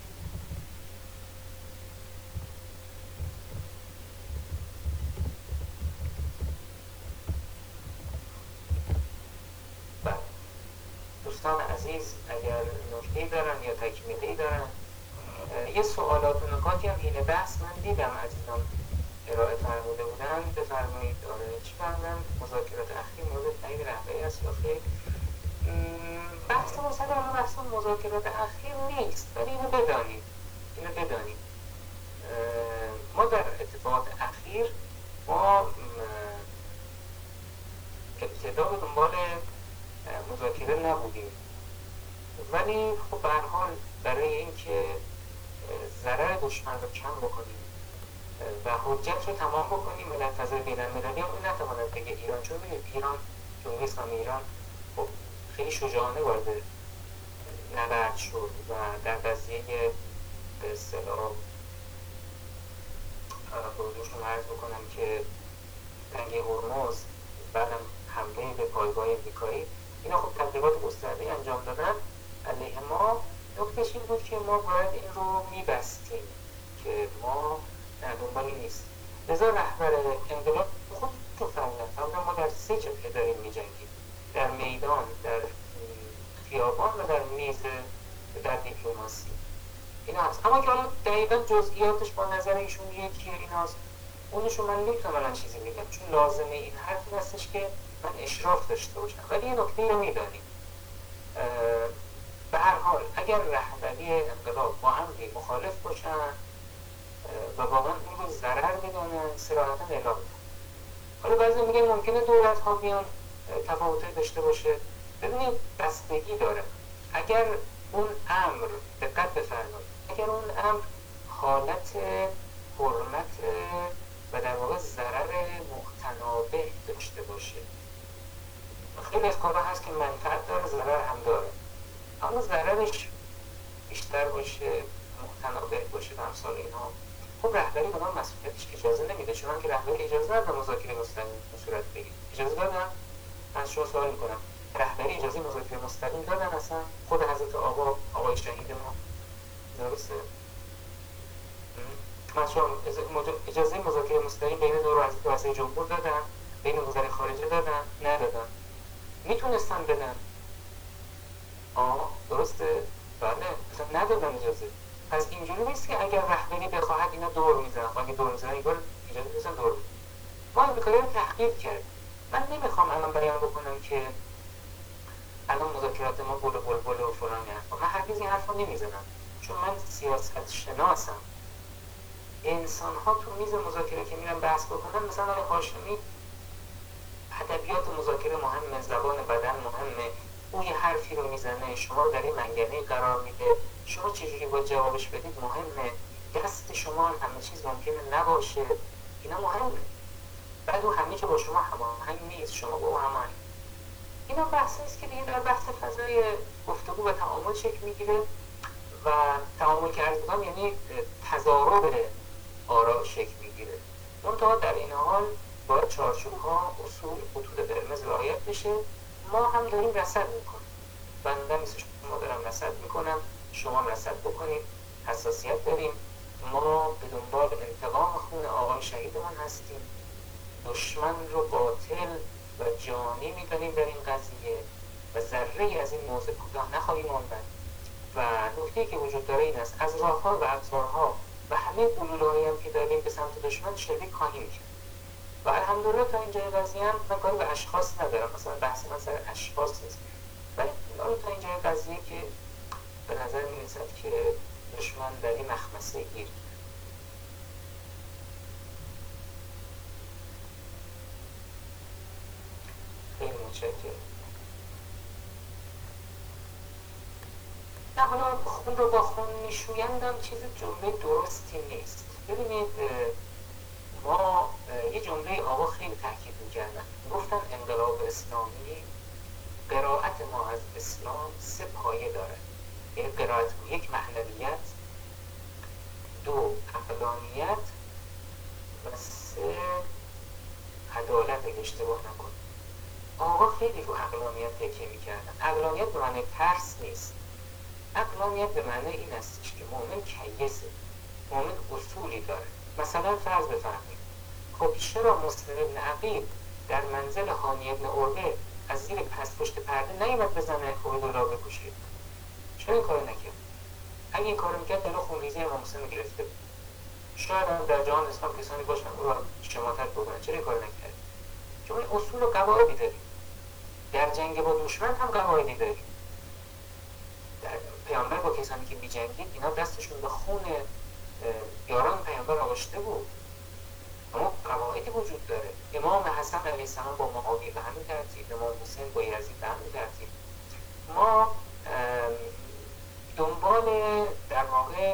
دوستان عزیز اگر نکته‌ای دارن یا تکمیلی دارن، یه سوالات و نکاتی هم حین بحث من دیدم عزیزان ارائه فرموده بودن، بفرمایید. آره چی فرمودن؟ مذاکرات اخیر مورد تعیین رهبری است یا خیر؟ بحث مثلا بحث مذاکرات اخیر نیست، ولی اینو بدانید اینو بدانید ما در اتفاقات اخیر ما ابتدا به دنبال مذاکره نبودیم، ولی خب به هر حال برای اینکه ضرر دشمن رو کم بکنیم و حجت رو تمام بکنیم در فضای بین المللی، هم نتواند بگه ایران، چون ببینید ایران، جمهوری اسلامی ایران خب خیلی شجاعانه وارد نبرد شد و در قضیه به اصطلاح بردوشون عرض بکنم که تنگه هرمز، بعدم حمله به پایگاه امریکایی، اینا خب تبلیغات گسترده انجام دادن علیه ما. نکتهش این بود که ما باید این رو میبستیم که ما در دنبالی نیست. لذا رهبر انقلاب خودتون فهمیدن ما در سه جبهه داریم میجنگیم، در میدان، در خیابان و در میز در دیپلماسی. اینا هست، اما که حالا دقیقا جزئیاتش با نظر ایشون یکیه ایناست، اونشو من نمیتونم چیزی بگم، چون لازمه این حرف این هستش که من اشراف داشته باشم. ولی یه نکته رو میدانیم، به هر حال اگر رهبری انقلاب با امری مخالف باشن و واقعا این رو ضرر بدانن، صراحتا اعلام کنن. حالا بعضی میگن ممکنه دولت ها بیان تفاوتی داشته باشه. ببینید بستگی داره. اگر اون امر، دقت بفرمایید، اگر اون امر حالت حرمت و در واقع ضرر مقتنابه داشته باشه، خیلی از کارها هست که منفعت داره، ضرر هم داره، اما ضررش بیشتر باشه، مقتنابه باشه و امثال اینها، خب رهبری به من مسئولیتش اجازه نمیده. چون که رهبری اجازه نداره مذاکره مستقیم صورت بگیره. اجازه دادن؟ من از شما سوال میکنم، رهبری اجازه مذاکره مستقیم دادن اصلا؟ خود حضرت آقا، آقای شهید ما، درسته؟ من شما اجازه مذاکره مستقیم بین دو رئیس جمهور دادن، بین وزرای خارجه دادن؟ ندادن. میتونستن بدن، آه درسته؟ بله مثلا ندادن اجازه. پس اینجوری نیست که اگر رهبری بخواهد اینا دور میزنن، اگه دور میزنن این بار اجازه میزنن دور. ما امریکایی رو تحقیق کرد. من نمیخوام الان بیان بکنم که الان مذاکرات ما بلو بلو بلو و فلان حرفا. من هرگز این حرفا نمیزنم، چون من سیاست شناسم. انسان ها تو میز مذاکره که میرن بحث بکنن، مثلا آقای هاشمی ادبیات مذاکره مهمه، زبان بدن مهمه، او یه حرفی رو میزنه شما رو در این منگنه قرار میده، شما چجوری با جوابش بدید مهمه، دست شما همه چیز ممکنه نباشه، اینا مهمه. بعد او همه که با شما هماهنگ نیست، شما با او هماهنگ. اینا بحث نیست که دیگه در بحث فضای گفتگو و تعامل شکل میگیره و تعامل که عرض میکنم یعنی تضارب آراء شکل میگیره. منتها در این حال باید چارچوب ها، اصول، خطوط قرمز رعایت بشه. ما هم داریم رصد میکنیم، بنده مثل شما دارم رصد میکنم، شما هم رصد بکنید. حساسیت داریم، ما به دنبال انتقام خون آقای شهیدمان هستیم، دشمن رو قاتل و جانی میدانیم در این قضیه و ذره از این موضوع کوتاه نخواهیم ماندن. و نکته که وجود داره این است از راهها و ابزارها و همه گلوله‌هایی هم که داریم به سمت دشمن شلیک خواهیم کرد. و الحمدلله تا اینجای قضیه هم من کاری به اشخاص ندارم، مثلا بحث من سر اشخاص نیست، ولی تا اینجای قضیه که به نظر میرسد که دشمن در این مخمسه گیر. خیلی متشکرم. نه حالا خون رو با خون میشویندم چیز جمله درستی نیست. ببینید ما یه جمله آقا خیلی تاکید میکردن، گفتن انقلاب اسلامی قرائت ما از اسلام سه پایه داره. یعنی قرائت یک معنویت، دو عقلانیت و سه عدالت اگه اشتباه نکنم. آقا خیلی رو عقلانیت تکیه میکردن. عقلانیت به معنی ترس نیست، عقلانیت به معنی این است که مؤمن کیسه، مؤمن اصولی داره. مثلا فرض بفرمایید خب چرا مسلم ابن عقیل در منزل هانی ابن عربه از زیر پس پشت پرده نیامد بزنه عبیدالله بکشه؟ چرا این کارو نکرد؟ اگه این کارو میکرد در خونریزی امام حسین گرفته بود. شاید هم در جهان اسلام کسانی باشن او را شماتت بکنن. چرا این کارو نکرد؟ چون این اصول و قواعدی داریم. در جنگ با دشمن هم قواعدی داریم. در پیامبر با کسانی که می‌جنگید اینا دستشون به خون یاران پیامبر آغشته بود، اما قواعدی وجود داره. امام حسن علیه السلام با معاویه به همین ترتیب، امام حسین با یزید به همین ترتیب. ما دنبال در واقع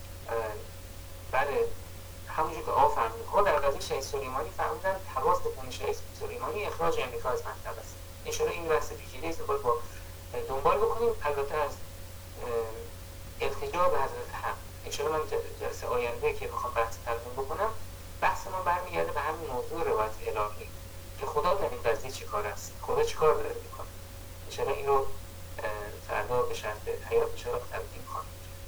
بله همونجور که آقا فرمودن ها در قضیه شهید سلیمانی فرمودن تواس خون شهید سلیمانی اخراج امریکا از منطقه است. انشاءالله این بحث پیچیده است باید با دنبال بکنیم. البته از التجا به حضرت حق انشاءالله من جلسه آینده که میخوام بحث تقدیم بکنم، بحث ما برمیگرده به همین موضوع روایت الهی که خدا در این قضیه چی کار است، خدا چی کار داره میکنه. انشاءالله این رو فردا به شرط حیات انشاءالله تقدیم خواهیم کرد.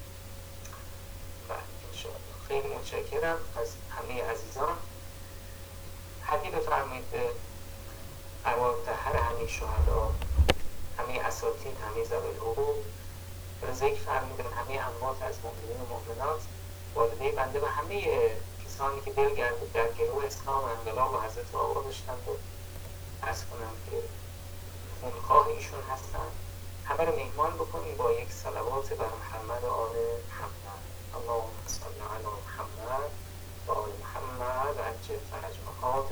بله انشاءالله. خیلی متشکرم از همه عزیزان. هدیه بفرمایید به ارواح مطهر همه شهدا، همه اساتید، همه ذوی الحقوق، ذکر فرمودن همه اموات از مؤمنین و مؤمنات، والده بنده و همه کسانی که دلگرد در گروه اسلام و انقلاب و حضرت آقا داشتند و عرض کنم که خونخواه ایشون هستند، همه رو میهمان بکنیم با یک صلوات بر محمد و آل محمد. اللهم صل علی محمد و آل محمد و عجل فرج